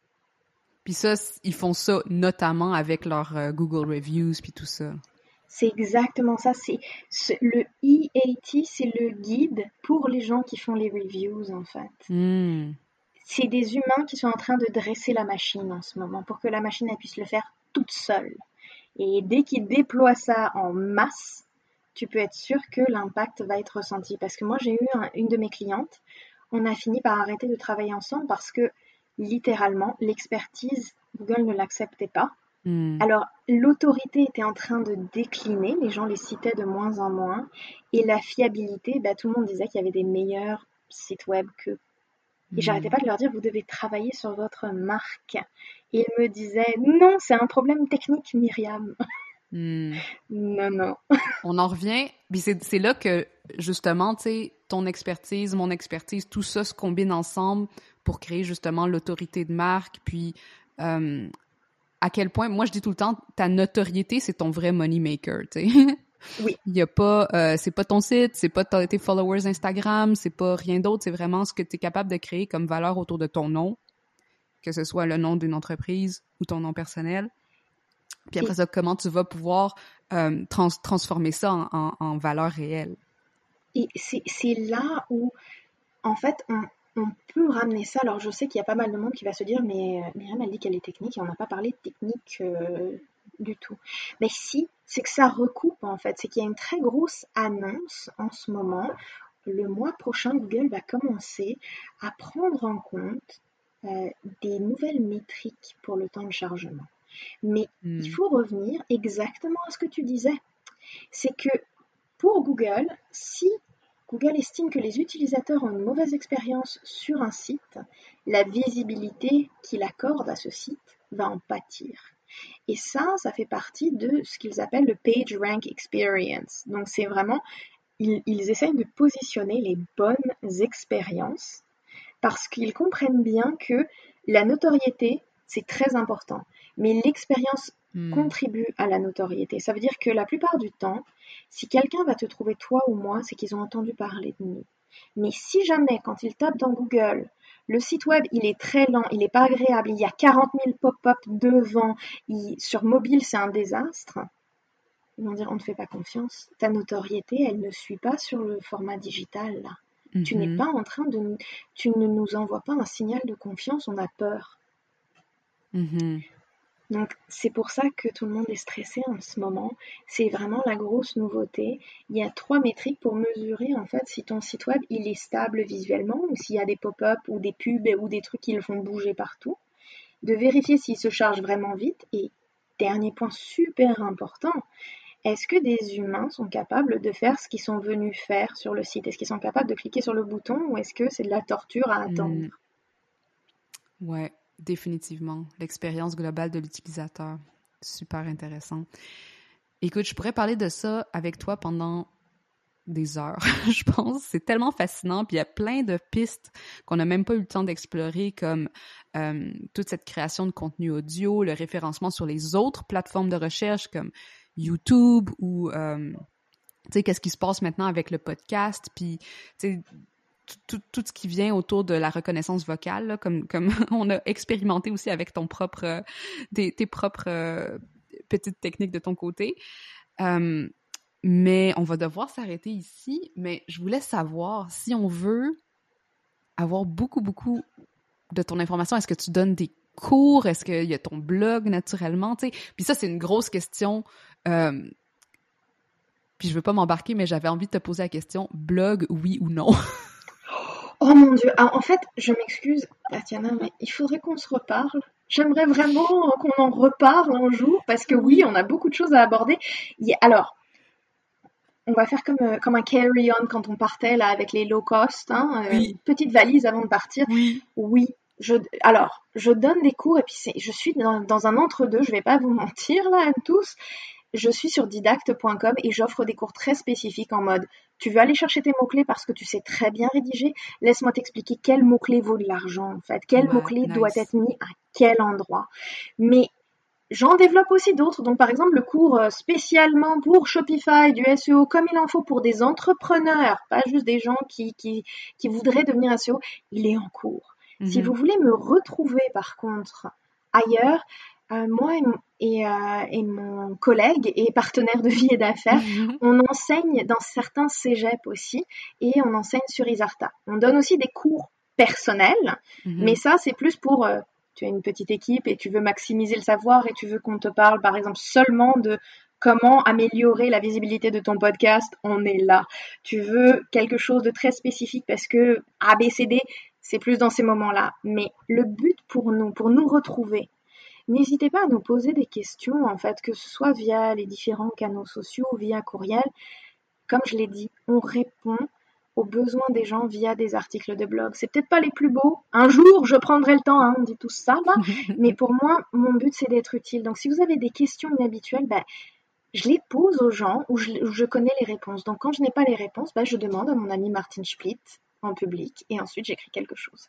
Puis ça, ils font ça notamment avec leurs euh, Google Reviews puis tout ça. C'est exactement ça. C'est, c'est le E A T, c'est le guide pour les gens qui font les reviews, en fait. Mm. C'est des humains qui sont en train de dresser la machine en ce moment pour que la machine elle puisse le faire toute seule. Et dès qu'ils déploient ça en masse, tu peux être sûr que l'impact va être ressenti. Parce que moi, j'ai eu un, une de mes clientes, on a fini par arrêter de travailler ensemble parce que, littéralement, l'expertise, Google ne l'acceptait pas. Mm. Alors, l'autorité était en train de décliner, les gens les citaient de moins en moins, et la fiabilité, bah, tout le monde disait qu'il y avait des meilleurs sites web qu'eux. Et mm. j'arrêtais pas de leur dire, vous devez travailler sur votre marque. Et ils me disaient, non, c'est un problème technique, Myriam. Mm. Non, non. On en revient, puis c'est, c'est là que, justement, tu sais, ton expertise, mon expertise, tout ça se combine ensemble pour créer, justement, l'autorité de marque, puis... Euh, à quel point, moi je dis tout le temps, ta notoriété, c'est ton vrai money maker, tu sais. Oui. Il y a pas, euh, c'est pas ton site, c'est pas tes followers Instagram, c'est pas rien d'autre, c'est vraiment ce que tu es capable de créer comme valeur autour de ton nom, que ce soit le nom d'une entreprise ou ton nom personnel. Puis après et... ça, comment tu vas pouvoir euh, trans- transformer ça en, en, en valeur réelle. Et c'est, c'est là où, en fait, on... on peut ramener ça. Alors, je sais qu'il y a pas mal de monde qui va se dire, mais Myriam, elle dit qu'elle est technique et on n'a pas parlé de technique euh, du tout. Mais si, c'est que ça recoupe, en fait. C'est qu'il y a une très grosse annonce en ce moment. Le mois prochain, Google va commencer à prendre en compte euh, des nouvelles métriques pour le temps de chargement. Mais mmh. il faut revenir exactement à ce que tu disais. C'est que pour Google, si Google estime que les utilisateurs ont une mauvaise expérience sur un site, la visibilité qu'il accorde à ce site va en pâtir. Et ça, ça fait partie de ce qu'ils appellent le PageRank Experience. Donc c'est vraiment, ils, ils essayent de positionner les bonnes expériences parce qu'ils comprennent bien que la notoriété, c'est très important. Mais l'expérience mmh. contribue à la notoriété. Ça veut dire que la plupart du temps, si quelqu'un va te trouver toi ou moi, c'est qu'ils ont entendu parler de nous. Mais si jamais, quand ils tapent dans Google, le site web, il est très lent, il n'est pas agréable, il y a quarante mille pop-up devant, il, sur mobile, c'est un désastre, ils vont dire, on ne te fait pas confiance. Ta notoriété, elle ne suit pas sur le format digital, là. Mm-hmm. Tu n'es pas en train de... Tu ne nous envoies pas un signal de confiance, on a peur. Mm-hmm. Donc, c'est pour ça que tout le monde est stressé en ce moment. C'est vraiment la grosse nouveauté. Il y a trois métriques pour mesurer, en fait, si ton site web, il est stable visuellement ou s'il y a des pop-up ou des pubs ou des trucs qui le font bouger partout. De vérifier s'il se charge vraiment vite. Et dernier point super important, est-ce que des humains sont capables de faire ce qu'ils sont venus faire sur le site? Est-ce qu'ils sont capables de cliquer sur le bouton ou est-ce que c'est de la torture à attendre? Mmh. Ouais. Définitivement. L'expérience globale de l'utilisateur. Super intéressant. Écoute, je pourrais parler de ça avec toi pendant des heures, je pense. C'est tellement fascinant. Puis il y a plein de pistes qu'on n'a même pas eu le temps d'explorer, comme euh, toute cette création de contenu audio, le référencement sur les autres plateformes de recherche comme YouTube ou euh, tu sais, qu'est-ce qui se passe maintenant avec le podcast, puis, tu sais, tout, tout, tout ce qui vient autour de la reconnaissance vocale, là, comme, comme on a expérimenté aussi avec ton propre, tes, tes propres euh, petites techniques de ton côté. Euh, mais on va devoir s'arrêter ici, mais je voulais savoir, si on veut avoir beaucoup, beaucoup de ton information, est-ce que tu donnes des cours? Est-ce qu'il y a ton blog naturellement? Tu sais? Puis ça, c'est une grosse question. Euh, puis je veux pas m'embarquer, mais j'avais envie de te poser la question, blog, oui ou non? Oh mon Dieu, ah, en fait, je m'excuse, Tatiana, mais il faudrait qu'on se reparle. J'aimerais vraiment qu'on en reparle un jour, parce que oui, on a beaucoup de choses à aborder. Alors, on va faire comme, euh, comme un carry-on quand on partait là avec les low cost, hein, euh, Oui. petite valise avant de partir. Oui. Oui. Je, alors, je donne des cours et puis c'est, je suis dans, dans un entre-deux, je vais pas vous mentir là à tous. Je suis sur didacte point com et j'offre des cours très spécifiques en mode tu veux aller chercher tes mots-clés parce que tu sais très bien rédiger, laisse-moi t'expliquer quel mot-clé vaut de l'argent en fait, quel Ouais, mot-clé nice. doit être mis à quel endroit. Mais j'en développe aussi d'autres, donc par exemple le cours spécialement pour Shopify, du S E O, comme il en faut pour des entrepreneurs, pas juste des gens qui, qui, qui voudraient devenir S E O, il est en cours. Mm-hmm. Si vous voulez me retrouver par contre ailleurs, euh, moi et, et, euh, et mon collègue et partenaire de vie et d'affaires, mm-hmm. on enseigne dans certains cégeps aussi et on enseigne sur Isarta. On donne aussi des cours personnels, mm-hmm. mais ça c'est plus pour... Euh, tu as une petite équipe et tu veux maximiser le savoir et tu veux qu'on te parle, par exemple, seulement de comment améliorer la visibilité de ton podcast, on est là. Tu veux quelque chose de très spécifique parce que A B C D, c'est plus dans ces moments-là. Mais le but pour nous, pour nous retrouver, n'hésitez pas à nous poser des questions, en fait, que ce soit via les différents canaux sociaux ou via courriel. Comme je l'ai dit, on répond aux besoins des gens via des articles de blog. C'est peut-être pas les plus beaux. Un jour, je prendrai le temps, hein, on dit tout ça, là. Mais pour moi, mon but, c'est d'être utile. Donc, si vous avez des questions inhabituelles, ben, je les pose aux gens où je, où je connais les réponses. Donc, quand je n'ai pas les réponses, ben, je demande à mon ami Martine Split en public et ensuite, j'écris quelque chose.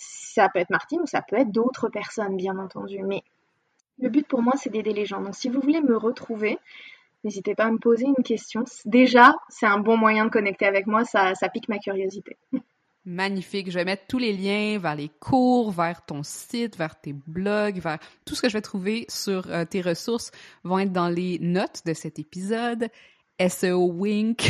Ça peut être Martine ou ça peut être d'autres personnes, bien entendu. Mais le but pour moi, c'est d'aider les gens. Donc, si vous voulez me retrouver, n'hésitez pas à me poser une question. Déjà, c'est un bon moyen de connecter avec moi. Ça, ça pique ma curiosité. Magnifique. Je vais mettre tous les liens vers les cours, vers ton site, vers tes blogs, vers tout ce que je vais trouver sur euh, tes ressources vont être dans les notes de cet épisode. S E O wink.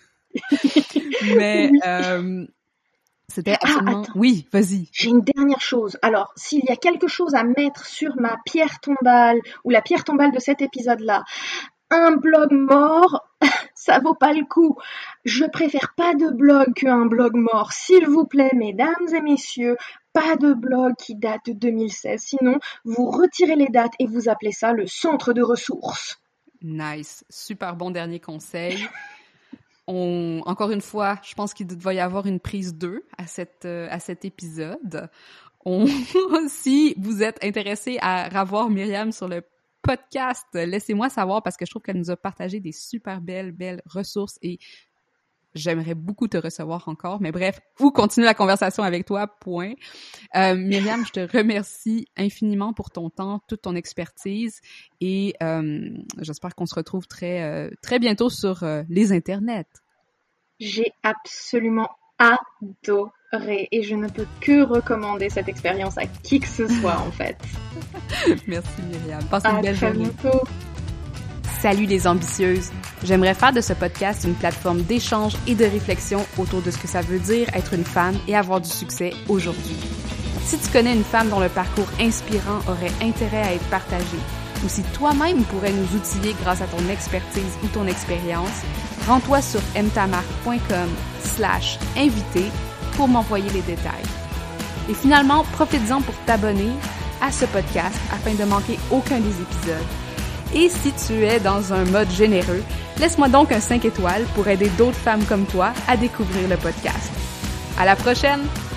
Mais oui. euh, c'était absolument... Ah, oui, vas-y. J'ai une dernière chose. Alors, s'il y a quelque chose à mettre sur ma pierre tombale ou la pierre tombale de cet épisode-là, un blog mort, ça vaut pas le coup. Je préfère pas de blog qu'un blog mort. S'il vous plaît, mesdames et messieurs, pas de blog qui date de deux mille seize. Sinon, vous retirez les dates et vous appelez ça le centre de ressources. Nice. Super bon dernier conseil. On, encore une fois, je pense qu'il va y avoir une prise deux à, cette, à cet épisode. On, si vous êtes intéressé à revoir Myriam sur le podcast, laissez-moi savoir parce que je trouve qu'elle nous a partagé des super belles, belles ressources et j'aimerais beaucoup te recevoir encore. Mais bref, ou continuer la conversation avec toi, point. Euh, Myriam, je te remercie infiniment pour ton temps, toute ton expertise et euh, j'espère qu'on se retrouve très, euh, très bientôt sur euh, les internets. J'ai absolument adoré et je ne peux que recommander cette expérience à qui que ce soit en fait. Merci Myriam. Passe une à belle très journée. Bientôt. Salut les ambitieuses! J'aimerais faire de ce podcast une plateforme d'échange et de réflexion autour de ce que ça veut dire être une femme et avoir du succès aujourd'hui. Si tu connais une femme dont le parcours inspirant aurait intérêt à être partagé, ou si toi-même pourrais nous outiller grâce à ton expertise ou ton expérience, rends-toi sur mtamarque.com slash invité pour m'envoyer les détails. Et finalement, profites-en pour t'abonner à ce podcast afin de manquer aucun des épisodes. Et si tu es dans un mode généreux, laisse-moi donc un cinq étoiles pour aider d'autres femmes comme toi à découvrir le podcast. À la prochaine!